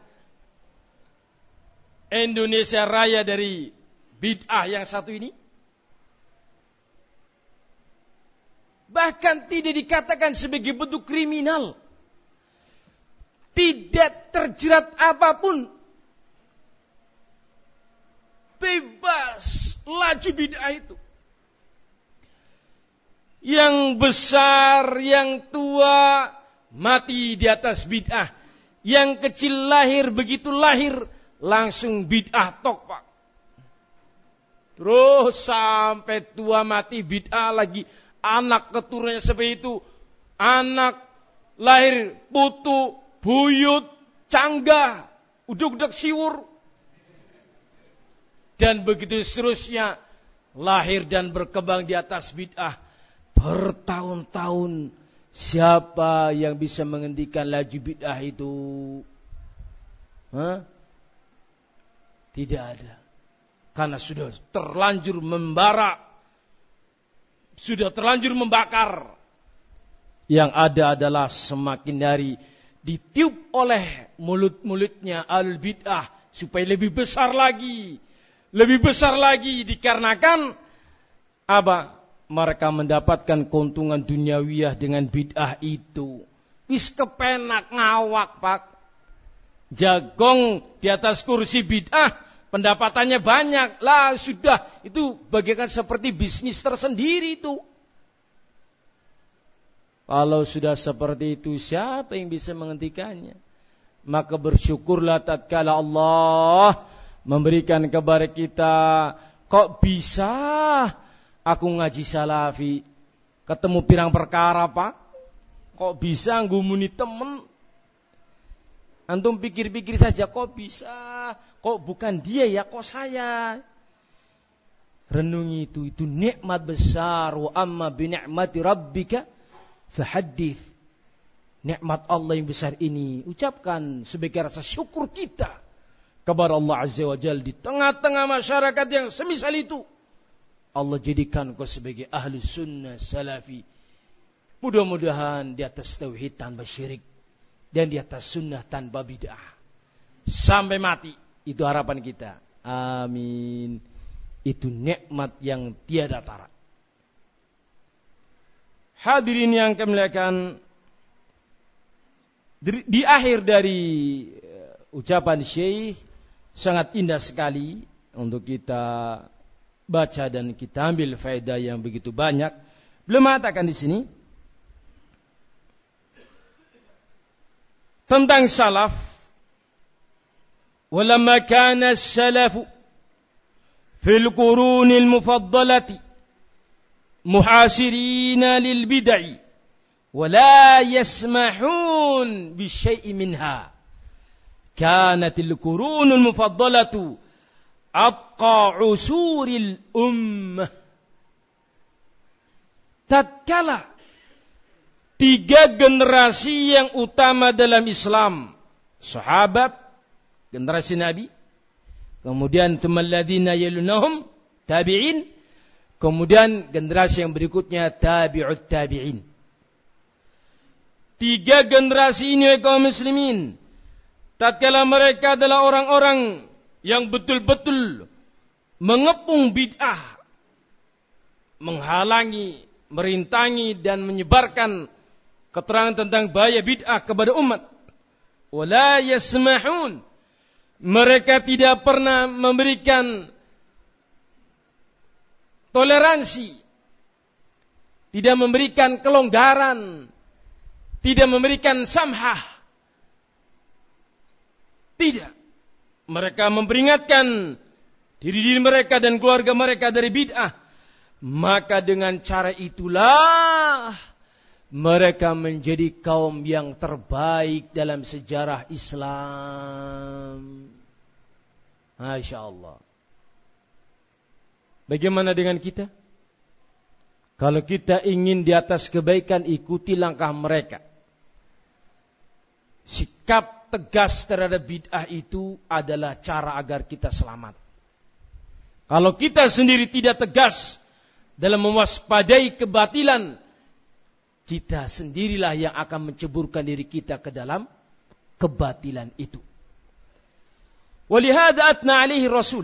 Indonesia Raya dari bid'ah yang satu ini? Bahkan tidak dikatakan sebagai bentuk kriminal. Tidak terjerat apapun. Bebas laju bid'ah itu. Yang besar, yang tua, mati di atas bid'ah. Yang kecil lahir, begitu lahir, langsung bid'ah tok, Pak. Terus sampai tua mati bid'ah lagi. Anak keturunannya seperti itu. Anak lahir putu, buyut, canggah, uduk-uduk siwur. Dan begitu seterusnya. Lahir dan berkembang di atas bid'ah. Bertahun-tahun. Siapa yang bisa menghentikan laju bid'ah itu? Hah? Tidak ada. Karena sudah terlanjur membara. Sudah terlanjur membakar. Yang ada adalah semakin hari ditiup oleh mulut-mulutnya al-bid'ah. Supaya lebih besar lagi. Lebih besar lagi dikarenakan apa? Mereka mendapatkan keuntungan duniawiyah dengan bid'ah itu. Wis kepenak ngawak, Pak. Jagong di atas kursi bid'ah. Pendapatannya banyak. Lah sudah. Itu bagaikan seperti bisnis tersendiri itu. Kalau sudah seperti itu, siapa yang bisa menghentikannya? Maka bersyukurlah tatkala Allah memberikan kepada kita. Kok bisa aku ngaji salafi? Ketemu pirang perkara, Pak. Kok bisa ngumuni temen? Antum pikir-pikir saja, kok bisa? Kok bukan dia ya, kok saya? Renungi itu, itu nikmat besar. Wa amma bi ni'mati rabbika fahaddits. Nikmat Allah yang besar ini ucapkan sebagai rasa syukur kita kepada Allah Azza wa Jalla di tengah-tengah masyarakat yang semisal itu. Allah jadikan kau sebagai ahli sunnah salafi. Mudah-mudahan di atas tauhid tanpa syirik. Dan di atas sunnah tanpa bid'ah. Sampai mati. Itu harapan kita. Amin. Itu nikmat yang tiada tara. Hadirin yang kami muliakan. Di, di akhir dari ucapan Syekh. Sangat indah sekali. Untuk kita baca dan kita ambil faedah yang begitu banyak. Beliau mengatakan di sini. Tentang salaf. Walamma kana as-salafu fil qurunil mufaddalati muhasirina lil bid'i wa la yasmahun bi syai'in minha. Kanatil qurunul mufaddalatu abqa usuril ummah. Tatkala tiga generasi yang utama dalam Islam. Sahabat, generasi Nabi. Kemudian temalladina yalunahum, tabi'in. Kemudian generasi yang berikutnya, tabi'ut tabi'in. Tiga generasi ini kaum muslimin. Tatkala mereka adalah orang-orang yang betul-betul mengepung bid'ah. Menghalangi, merintangi dan menyebarkan keterangan tentang bahaya bid'ah kepada umat. Wala yasmahun. Mereka tidak pernah memberikan toleransi. Tidak memberikan kelonggaran. Tidak memberikan samhah. Tidak. Mereka memperingatkan diri-diri mereka dan keluarga mereka dari bid'ah. Maka dengan cara itulah mereka menjadi kaum yang terbaik dalam sejarah Islam. Masya Allah. Bagaimana dengan kita? Kalau kita ingin di atas kebaikan, ikuti langkah mereka. Sikap tegas terhadap bid'ah itu adalah cara agar kita selamat. Kalau kita sendiri tidak tegas dalam mewaspadai kebatilan, kita sendirilah yang akan menceburkan diri kita ke dalam kebatilan itu. Walihada atna alaihi Rasul.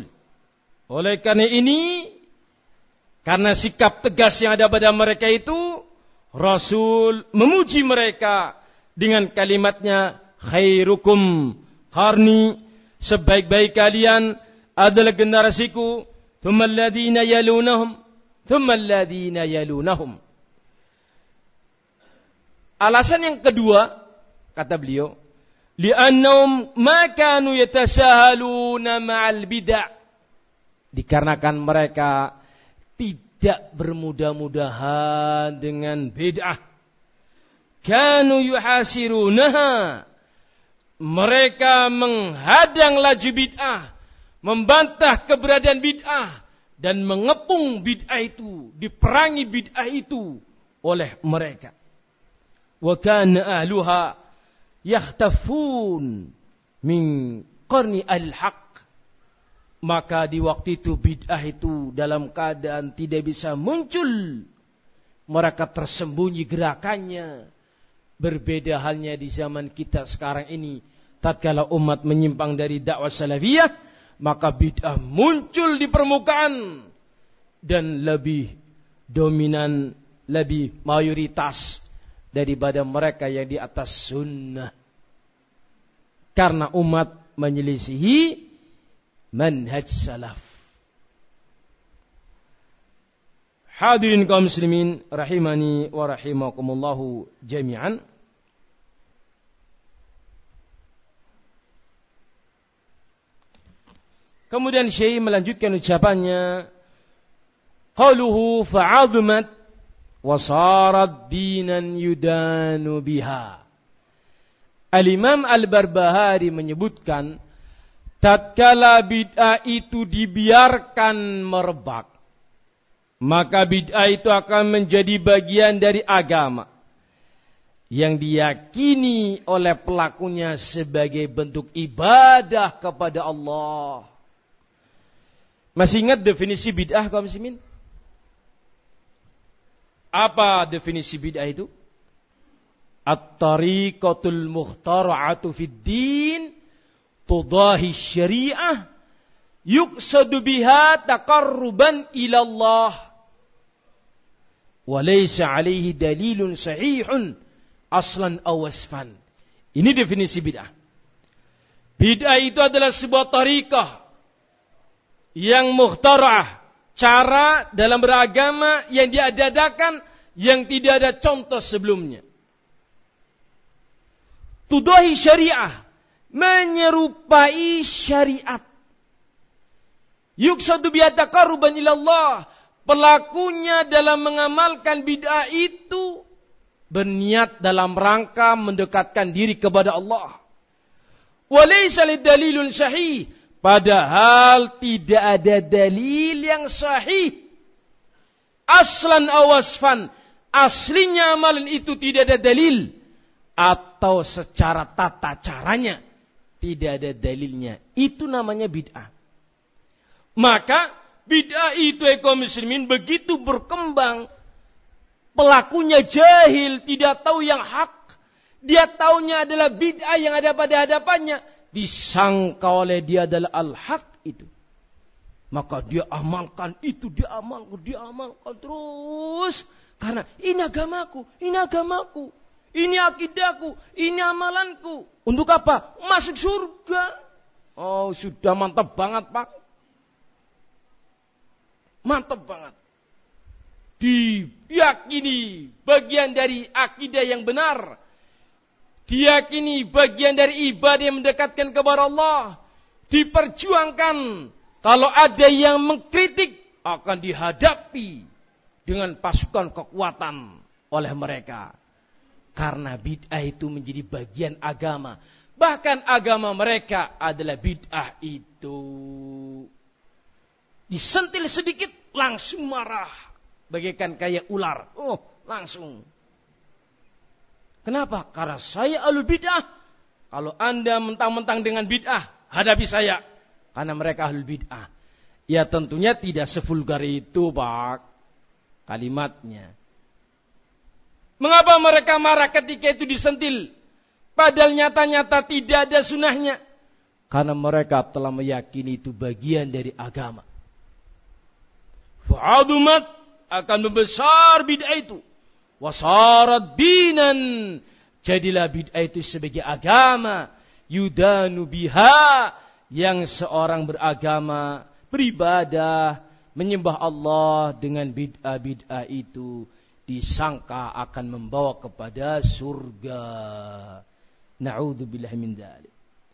Oleh karena ini, karena sikap tegas yang ada pada mereka itu, Rasul memuji mereka dengan kalimatnya, khairukum qarni, sebaik-baik kalian adalah generasiku, thumma alladhina yalunahum, thumma alladhina yalunahum. Alasan yang kedua, kata beliau, li'annahum ma kanu yatasahaluna ma'al bid'ah. Dikarenakan mereka tidak bermudah-mudahan dengan bid'ah. Kanu yuhasirunaha. Mereka menghadang laju bid'ah, membantah keberadaan bid'ah, dan mengepung bid'ah itu, diperangi bid'ah itu oleh mereka. Wa kana ahluha yahtafun min qarni al-haq. Maka di waktu itu bid'ah itu dalam keadaan tidak bisa muncul. Mereka tersembunyi gerakannya. Berbeda halnya di zaman kita sekarang ini. Tatkala umat menyimpang dari dakwah salafiyah, maka bid'ah muncul di permukaan. Dan lebih dominan, lebih mayoritas daripada mereka yang di atas sunnah. Karena umat menyelisihi manhaj salaf. Hadirin kaum muslimin rahimani wa rahimakumullahu jami'an. Kemudian Syekh melanjutkan ucapannya, qaluhu fa'adhamat wa sarat dinan yudanu biha. Al-Imam Al-Barbahari menyebutkan, tatkala bid'ah itu dibiarkan merebak, maka bid'ah itu akan menjadi bagian dari agama yang diyakini oleh pelakunya sebagai bentuk ibadah kepada Allah. Masih ingat definisi bid'ah kaum muslimin? Apa definisi bid'ah itu? At-tariqatul mukhtara'atu fid din tudahi syari'ah yuqsadu biha taqarruban ila Allah wa laysa alaihi dalilun sahihun aslan aw wasfan. Ini definisi bid'ah. Bid'ah itu adalah sebuah tariqah yang mukhtara'ah, cara dalam beragama yang diadakan yang tidak ada contoh sebelumnya. Tudahi syariah, menyerupai syariat. Yuqsadu biha taqarruban ila Allah, pelakunya dalam mengamalkan bid'ah itu berniat dalam rangka mendekatkan diri kepada Allah. Walaysa lidalilun sahih, padahal tidak ada dalil yang sahih. Aslan aw wasfan, aslinya amalan itu tidak ada dalil, atau secara tata caranya tidak ada dalilnya. Itu namanya bid'ah. Maka bid'ah itu kaum muslimin begitu berkembang, pelakunya jahil, tidak tahu yang hak. Dia taunya adalah bid'ah yang ada pada hadapannya, disangka oleh dia adalah al-haq itu. Maka dia amalkan itu, dia amalkan, dia amalkan terus. Karena ini agamaku, ini agamaku, ini akidahku, ini amalanku. Untuk apa? Masuk surga. Oh, sudah mantap banget, Pak. Mantap banget. Diyakini bagian dari akidah yang benar. Diyakini bagian dari ibadah yang mendekatkan kepada Allah. Diperjuangkan. Kalau ada yang mengkritik, akan dihadapi dengan pasukan kekuatan oleh mereka. Karena bid'ah itu menjadi bagian agama. Bahkan agama mereka adalah bid'ah itu. Disentil sedikit, langsung marah. Bagaikan kayak ular. Oh, langsung. Kenapa? Karena saya ahlul bid'ah. Kalau anda mentang-mentang dengan bid'ah, hadapi saya. Karena mereka ahlul bid'ah. Ya tentunya tidak sevulgar itu, Pak. Kalimatnya. Mengapa mereka marah ketika itu disentil? Padahal nyata-nyata tidak ada sunahnya. Karena mereka telah meyakini itu bagian dari agama. Fa'adumat, akan membesar bid'ah itu. Wasarat dinan. Jadilah bid'ah itu sebagai agama. Yudanu biha. Yang seorang beragama, beribadah, menyembah Allah dengan bid'ah-bid'ah itu. Disangka akan membawa kepada surga. Na'udzubillah min dzalik.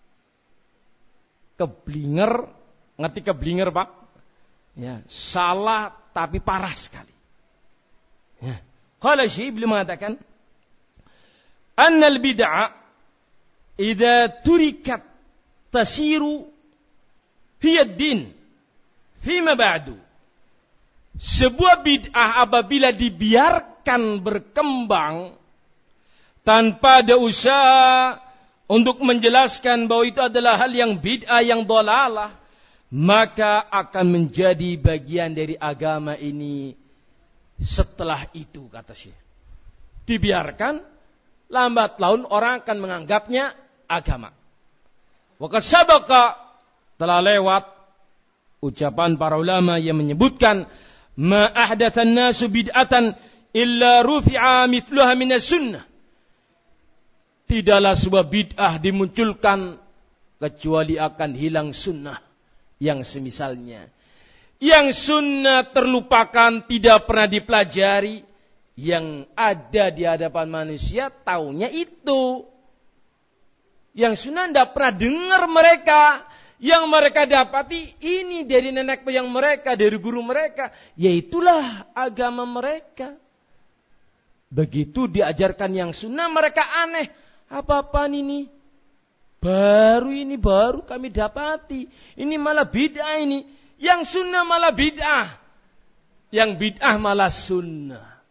Keblinger, ngerti keblinger Pak? Ya, salah tapi parah sekali. Ya. Qala Syekh beliau mengatakan, annal bid'ah idza turikat tasiru hiya ad-din fima ba'du. Sebuah bid'ah apabila dibiarkan berkembang tanpa ada usaha untuk menjelaskan bahwa itu adalah hal yang bid'ah, yang dhalalah, maka akan menjadi bagian dari agama ini setelah itu, kata Syekh. Dibiarkan, lambat laun orang akan menganggapnya agama. Waqad sabaqa, telah lewat ucapan para ulama yang menyebutkan ma ahdatsan nasu bid'atan illa rufi'a mithluha minas sunnah. Tidaklah sebuah bid'ah dimunculkan kecuali akan hilang sunnah yang semisalnya. Yang sunnah terlupakan, tidak pernah dipelajari, yang ada di hadapan manusia taunya itu. Yang sunnah tidak pernah dengar mereka. Yang mereka dapati ini dari nenek moyang mereka, dari guru mereka. Yaitulah agama mereka. Begitu diajarkan yang sunnah, mereka aneh. Apa-apaan ini? Baru ini, baru kami dapati. Ini malah bid'ah ini. Yang sunnah malah bid'ah. Yang bid'ah malah sunnah.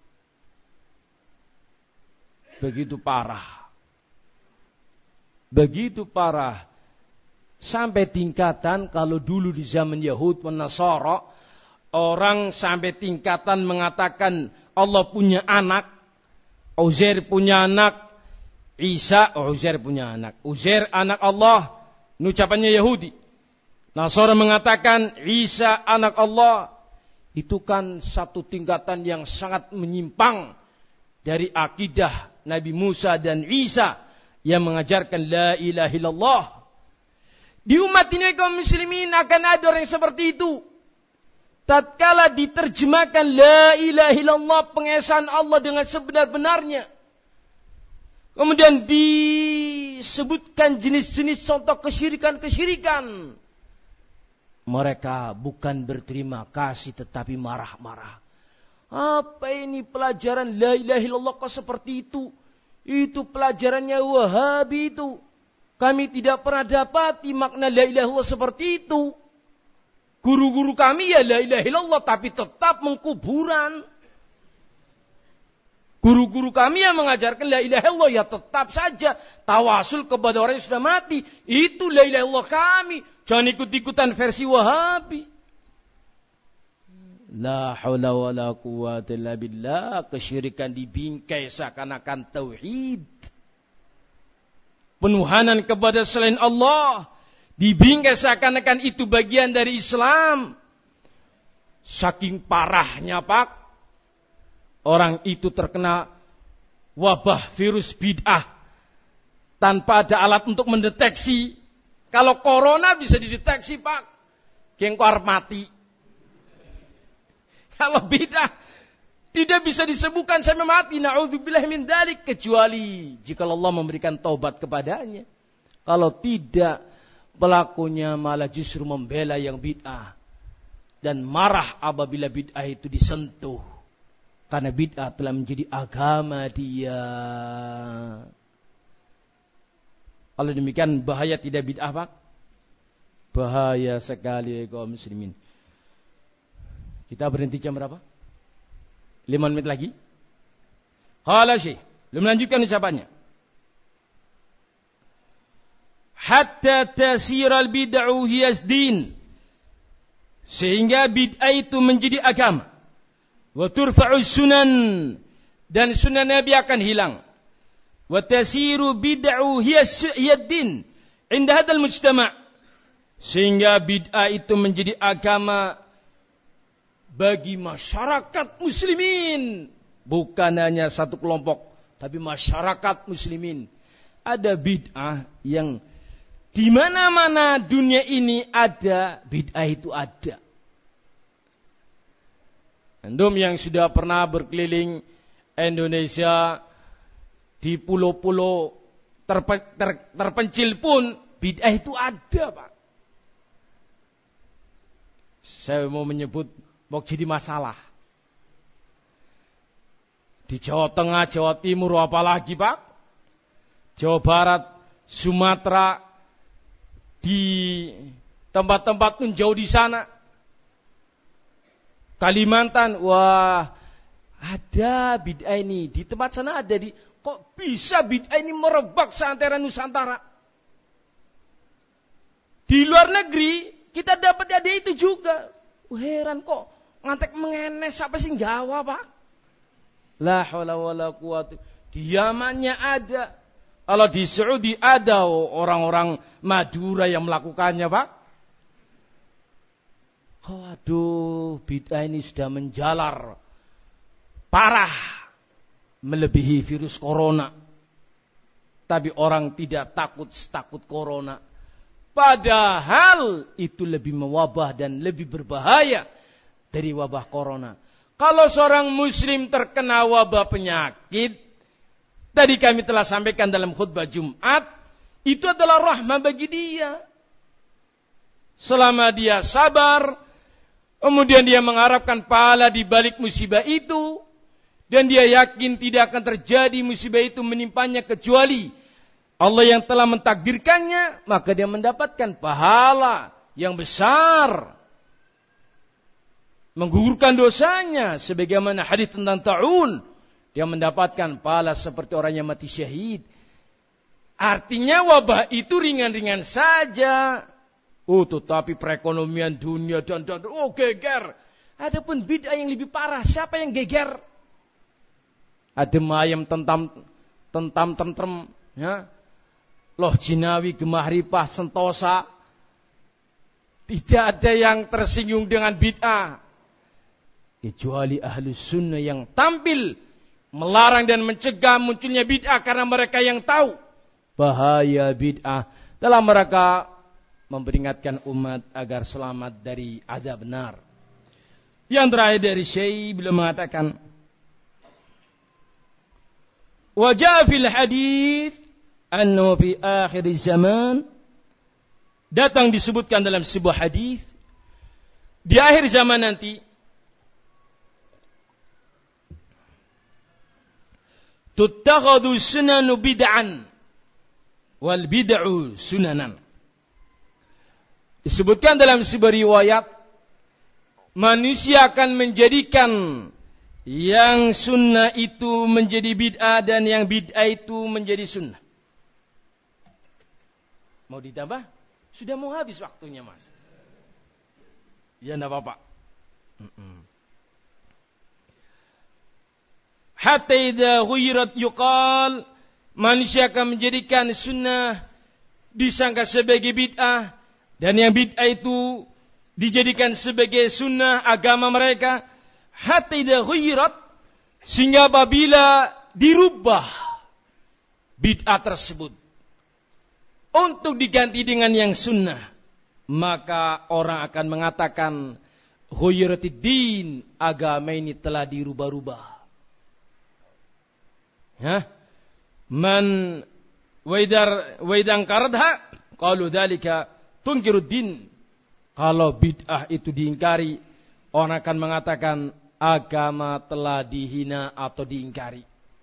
Begitu parah. Begitu parah. Sampai tingkatan kalau dulu di zaman Yahud dan Nasara, orang sampai tingkatan mengatakan Allah punya anak, Uzair punya anak, Isa, oh, Uzair punya anak. Uzair anak Allah. Ini ucapannya Yahudi. Nasara mengatakan Isa anak Allah. Itu kan satu tingkatan yang sangat menyimpang dari akidah Nabi Musa dan Isa yang mengajarkan la ilaha illallah. Di umat ini kaum muslimin akan ada orang yang seperti itu. Tatkala diterjemahkan la ilaha illallah, pengesahan Allah dengan sebenar-benarnya. Kemudian disebutkan jenis-jenis contoh kesyirikan-kesyirikan. Mereka bukan berterima kasih tetapi marah-marah. Apa ini pelajaran la ilaha illallah kok seperti itu? Itu pelajarannya Wahabi itu. Kami tidak pernah dapati makna la ilaha illallah seperti itu. Guru-guru kami ya la ilaha illallah tapi tetap mengkuburan. Guru-guru kami yang mengajarkan la ilaha illallah ya tetap saja tawasul kepada orang yang sudah mati. Itu la ilaha illallah kami. Jangan ikut-ikutan versi Wahabi. La haula wa la quwwata illa billah. Kesyirikan dibingkai seakan-akan tauhid. Penuhanan kepada selain Allah dibingkai seakan-akan itu bagian dari Islam. Saking parahnya Pak, orang itu terkena wabah virus bid'ah tanpa ada alat untuk mendeteksi. Kalau corona bisa dideteksi Pak, gengkor mati. Kalau bid'ah tidak bisa disembuhkan sampai mati. Na'udzubillah min dzalik, kecuali jika Allah memberikan taubat kepadanya. Kalau tidak, pelakunya malah justru membela yang bid'ah dan marah apabila bid'ah itu disentuh. Karena bid'ah telah menjadi agama dia. Kalau demikian bahaya tidak bid'ah Pak? Bahaya sekali kaum muslimin. Kita berhenti jam berapa? Lima menit lagi. Qala Syekh, belum melanjutkan ucapannya. Hatta tasiral bid'u hiyas din. Sehingga bid'ah itu menjadi agama. Wa turfa'u sunan, dan sunnah Nabi akan hilang. Wa tasiru bid'u hiyad din inda hadzal mujtama', sehingga bid'ah itu menjadi agama bagi masyarakat muslimin bukan hanya satu kelompok, tapi masyarakat muslimin. Ada bid'ah yang di mana-mana dunia ini ada, bid'ah itu ada. Antum yang sudah pernah berkeliling Indonesia di pulau-pulau terpe, ter, terpencil pun, bid'ah itu ada, Pak. Saya mau menyebut mau jadi masalah. Di Jawa Tengah, Jawa Timur, apalagi Pak? Jawa Barat, Sumatera, di tempat-tempat pun jauh di sana. Kalimantan, wah, ada bid'ah ini. Di tempat sana ada. Di, kok bisa bid'ah ini merebak seantero Nusantara? Di luar negeri, kita dapat ada itu juga. Wah, heran kok. Ngantek mengenes apa sih Jawa, Pak? La haula wala quwata. Di Yamannya ada. Kalau di Saudi ada orang-orang Madura yang melakukannya, Pak. Waduh, bid'ah ini sudah menjalar parah, melebihi virus corona. Tapi orang tidak takut setakut corona. Padahal itu lebih mewabah dan lebih berbahaya dari wabah corona. Kalau seorang muslim terkena wabah penyakit, tadi kami telah sampaikan dalam khutbah Jumat, itu adalah rahmah bagi dia. Selama dia sabar, kemudian dia mengharapkan pahala di balik musibah itu, dan dia yakin tidak akan terjadi musibah itu menimpanya kecuali Allah yang telah mentakdirkannya, maka dia mendapatkan pahala yang besar, menggugurkan dosanya, sebagaimana hadis tentang ta'un, dia mendapatkan pahala seperti orang yang mati syahid. Artinya wabah itu ringan-ringan saja. Oh, tetapi perekonomian dunia dan dan oh geger. Adapun bid'ah yang lebih parah, siapa yang geger? Adem ayam tentam tentam tentrem, ya. Loh jinawi gemah ripah sentosa. Tidak ada yang tersinggung dengan bid'ah kecuali ahlu sunnah yang tampil melarang dan mencegah munculnya bid'ah karena mereka yang tahu bahaya bid'ah dalam mereka memperingatkan umat agar selamat dari azab benar. Yang terakhir dari Syekh beliau mengatakan, wa jaa fil hadis annahu fi akhir zaman, datang disebutkan dalam sebuah hadis di akhir zaman nanti tuttakhadhu sunanu bid'an wal bid'u sunanan. Disebutkan dalam sebuah riwayat, manusia akan menjadikan yang sunnah itu menjadi bid'ah dan yang bid'ah itu menjadi sunnah. Mau ditambah? Sudah mau habis waktunya, Mas. Ya enggak apa-apa. Hatta idza ghuyirat yuqal, manusia akan menjadikan sunnah disangka sebagai bid'ah, dan yang bid'ah itu dijadikan sebagai sunnah agama mereka. Hatta idza ghuyirat, sehingga apabila dirubah bid'ah tersebut untuk diganti dengan yang sunnah, maka orang akan mengatakan ghuyiratid din, agama ini telah dirubah-rubah. Ya, man waidar waidang karadha qalu dzalika tunkiruddin. Kalau bid'ah itu diingkari, orang akan mengatakan agama telah dihina atau diingkari.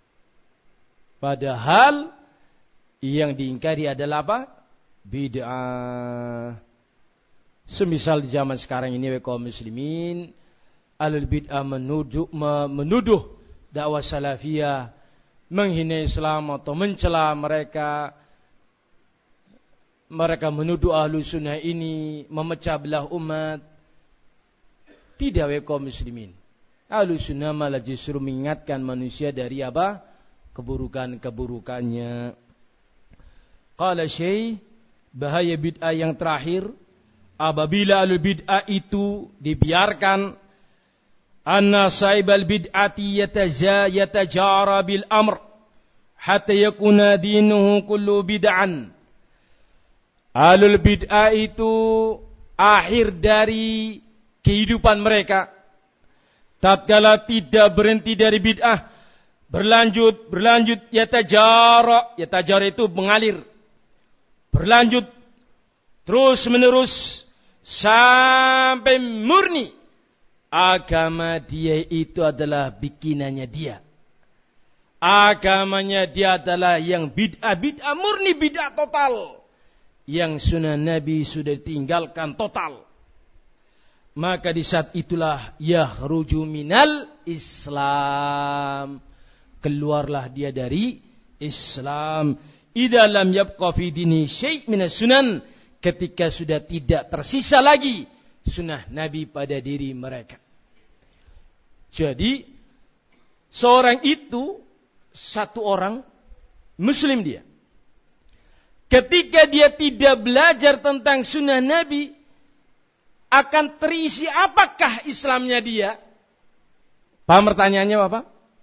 Padahal yang diingkari adalah apa? Bid'ah. Semisal di zaman sekarang ini kaum muslimin, alul bid'ah menuduh menuduh dakwah salafiyah, menghina Islam atau mencela mereka. Mereka menuduh ahlu sunnah ini memecah belah umat. Tidak wahai kaum muslimin. Ahlu sunnah malah justru mengingatkan manusia dari apa? Keburukan-keburukannya. Qala Syekh, bahaya bid'ah yang terakhir, apabila ahlu bid'ah itu dibiarkan, anna sahibal bid'ati yataja yatajara bil amr hatta yakuna dinuhu kullu bid'an. Ahlul bid'ah itu akhir dari kehidupan mereka tatkala tidak berhenti dari bid'ah, berlanjut berlanjut yatajara, yatajara itu mengalir, berlanjut terus menerus sampai murni agama dia itu adalah bikinannya dia. Agamanya dia adalah yang bid'ah, bid'ah murni, bid'ah total. Yang sunnah Nabi sudah ditinggalkan total. Maka di saat itulah yakhruju minal Islam. Keluarlah dia dari Islam. Idza lam yabqa fi dini syai' minas sunan. Ketika sudah tidak tersisa lagi sunnah Nabi pada diri mereka. Jadi seorang itu, satu orang Muslim dia, ketika dia tidak belajar tentang sunnah Nabi, akan terisi apakah Islamnya dia? Paham pertanyaannya Bapak?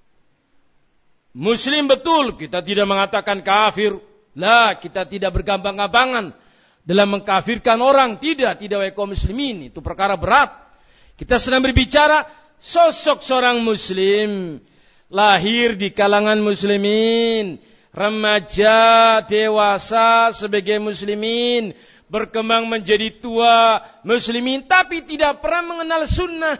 Muslim betul, kita tidak mengatakan kafir. Lah, kita tidak bergampang-gampangan dalam mengkafirkan orang. Tidak, tidak wa kaum muslimin. Itu perkara berat. Kita sedang berbicara sosok seorang muslim. Lahir di kalangan muslimin. Remaja, dewasa sebagai muslimin. Berkembang menjadi tua muslimin. Tapi tidak pernah mengenal sunnah.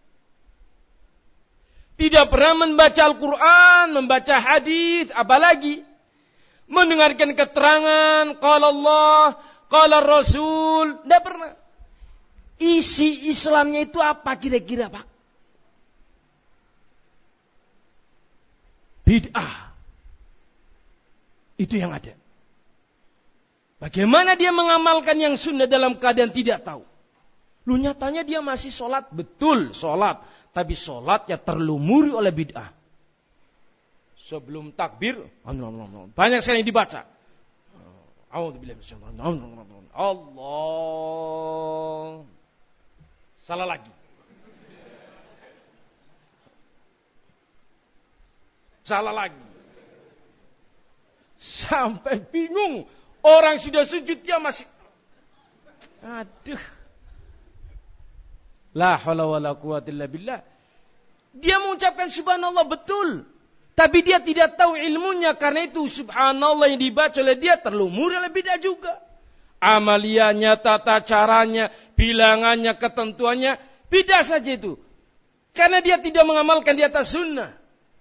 Tidak pernah membaca Al-Quran, membaca hadis, apalagi mendengarkan keterangan qala Allah, qala Rasul. Tidak pernah. Isi Islamnya itu apa kira-kira Pak? Bid'ah. Itu yang ada. Bagaimana dia mengamalkan yang sunnah dalam keadaan tidak tahu? Lu nyatanya dia masih sholat. Betul sholat. Tapi sholatnya terlumuri oleh bid'ah. Sebelum takbir, banyak sekali yang dibaca. Allah. Salah lagi. Salah lagi. Sampai bingung. Orang sudah sujud dia masih. Aduh. La haula wala quwwata illa billah. Dia mengucapkan subhanallah betul. Tapi dia tidak tahu ilmunya. Karena itu subhanallah yang dibaca oleh dia terlumuri oleh bid'ah juga. Amaliannya, tata caranya, bilangannya, ketentuannya. Bid'ah saja itu. Karena dia tidak mengamalkan di atas sunnah.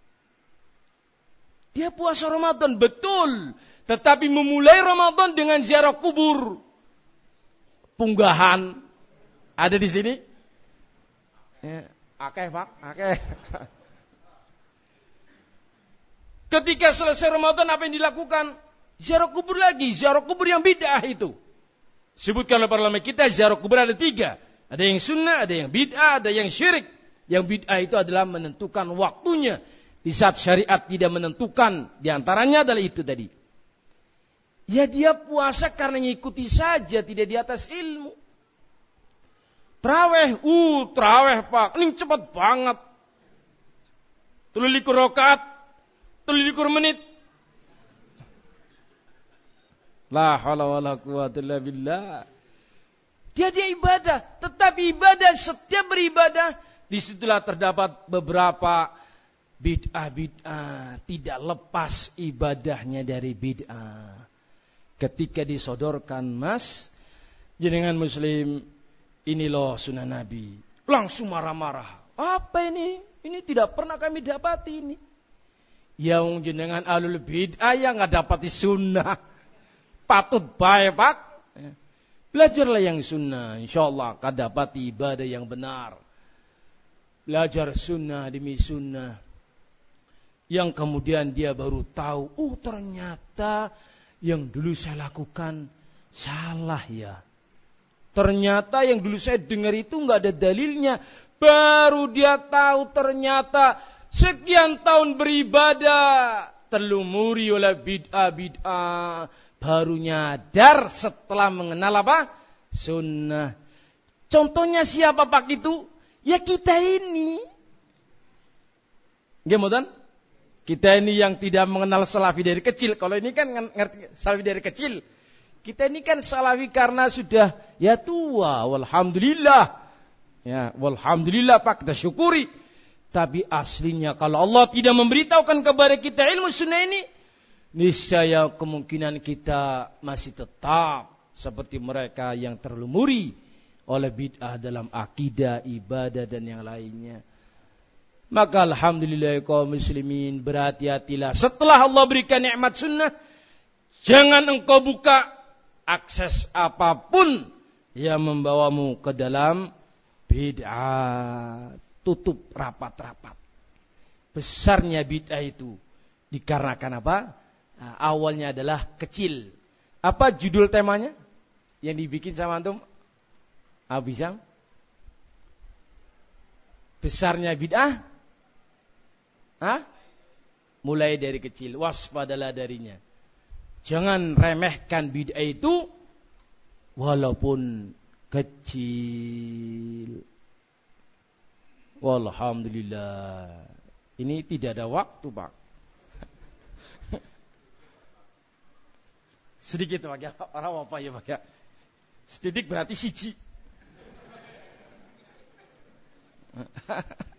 Dia puasa Ramadan betul. Tetapi memulai Ramadan dengan ziarah kubur. Punggahan. Ada di sini? Ya, akeh Pak, akeh. Ketika selesai Ramadan apa yang dilakukan? Ziarah kubur lagi, ziarah kubur yang bid'ah itu. Sebutkan oleh para ulama kita, ziarah kubur ada tiga. Ada yang sunnah, ada yang bid'ah, ada yang syirik. Yang bid'ah itu adalah menentukan waktunya. Di saat syariat tidak menentukan. Di antaranya adalah itu tadi. Ya dia puasa karena ngikuti saja, tidak di atas ilmu. Traweh, uh, traweh Pak, ini cepat banget. Telulikur rokaat, telulikur menit. La haula wala quwwata illa billah. Dia dia ibadah, tetapi ibadah setiap beribadah, disitulah terdapat beberapa bid'ah-bid'ah, tidak lepas ibadahnya dari bid'ah. Ketika disodorkan Mas, jenengan Muslim, ini loh sunnah Nabi. Langsung marah-marah. Apa ini? Ini tidak pernah kami dapati ini. Yang jenengan ahlul bid'ah yang nggak dapati sunnah. Patut baik Pak. Belajarlah yang sunnah. InsyaAllah akan dapati ibadah yang benar. Belajar sunnah demi sunnah. Yang kemudian dia baru tahu. Oh ternyata yang dulu saya lakukan salah ya. Ternyata yang dulu saya dengar itu nggak ada dalilnya. Baru dia tahu ternyata sekian tahun beribadah terlumuri oleh bid'ah-bid'ah. Baru nyadar setelah mengenal apa? Sunnah. Contohnya siapa Pak itu? Ya kita ini. Gimana? Kita ini yang tidak mengenal salafi dari kecil. Kalau ini kan ngerti salafi dari kecil. Kita ini kan salafi karena sudah ya tua. Walhamdulillah. Ya, walhamdulillah Pak, kita syukuri. Tapi aslinya kalau Allah tidak memberitahukan kepada kita ilmu sunnah ini, niscaya kemungkinan kita masih tetap seperti mereka yang terlumuri oleh bid'ah dalam akidah, ibadah dan yang lainnya. Maka alhamdulillah kaum muslimin, berhati-hatilah. Setelah Allah berikan nikmat sunnah, jangan engkau buka akses apapun yang membawamu ke dalam bid'ah. Tutup rapat-rapat. Besarnya bid'ah itu dikarenakan apa? Nah, awalnya adalah kecil. Apa judul temanya yang dibikin sama antum? Abisam? Besarnya bid'ah? Hah? Mulai dari kecil. Waspadalah darinya. Jangan remehkan bid'ah itu walaupun kecil. Walhamdulillah. Ini tidak ada waktu, Pak. Sedikit, Pak. Ya. Orang apa ya, Pak? Ya. Sedikit berarti siji.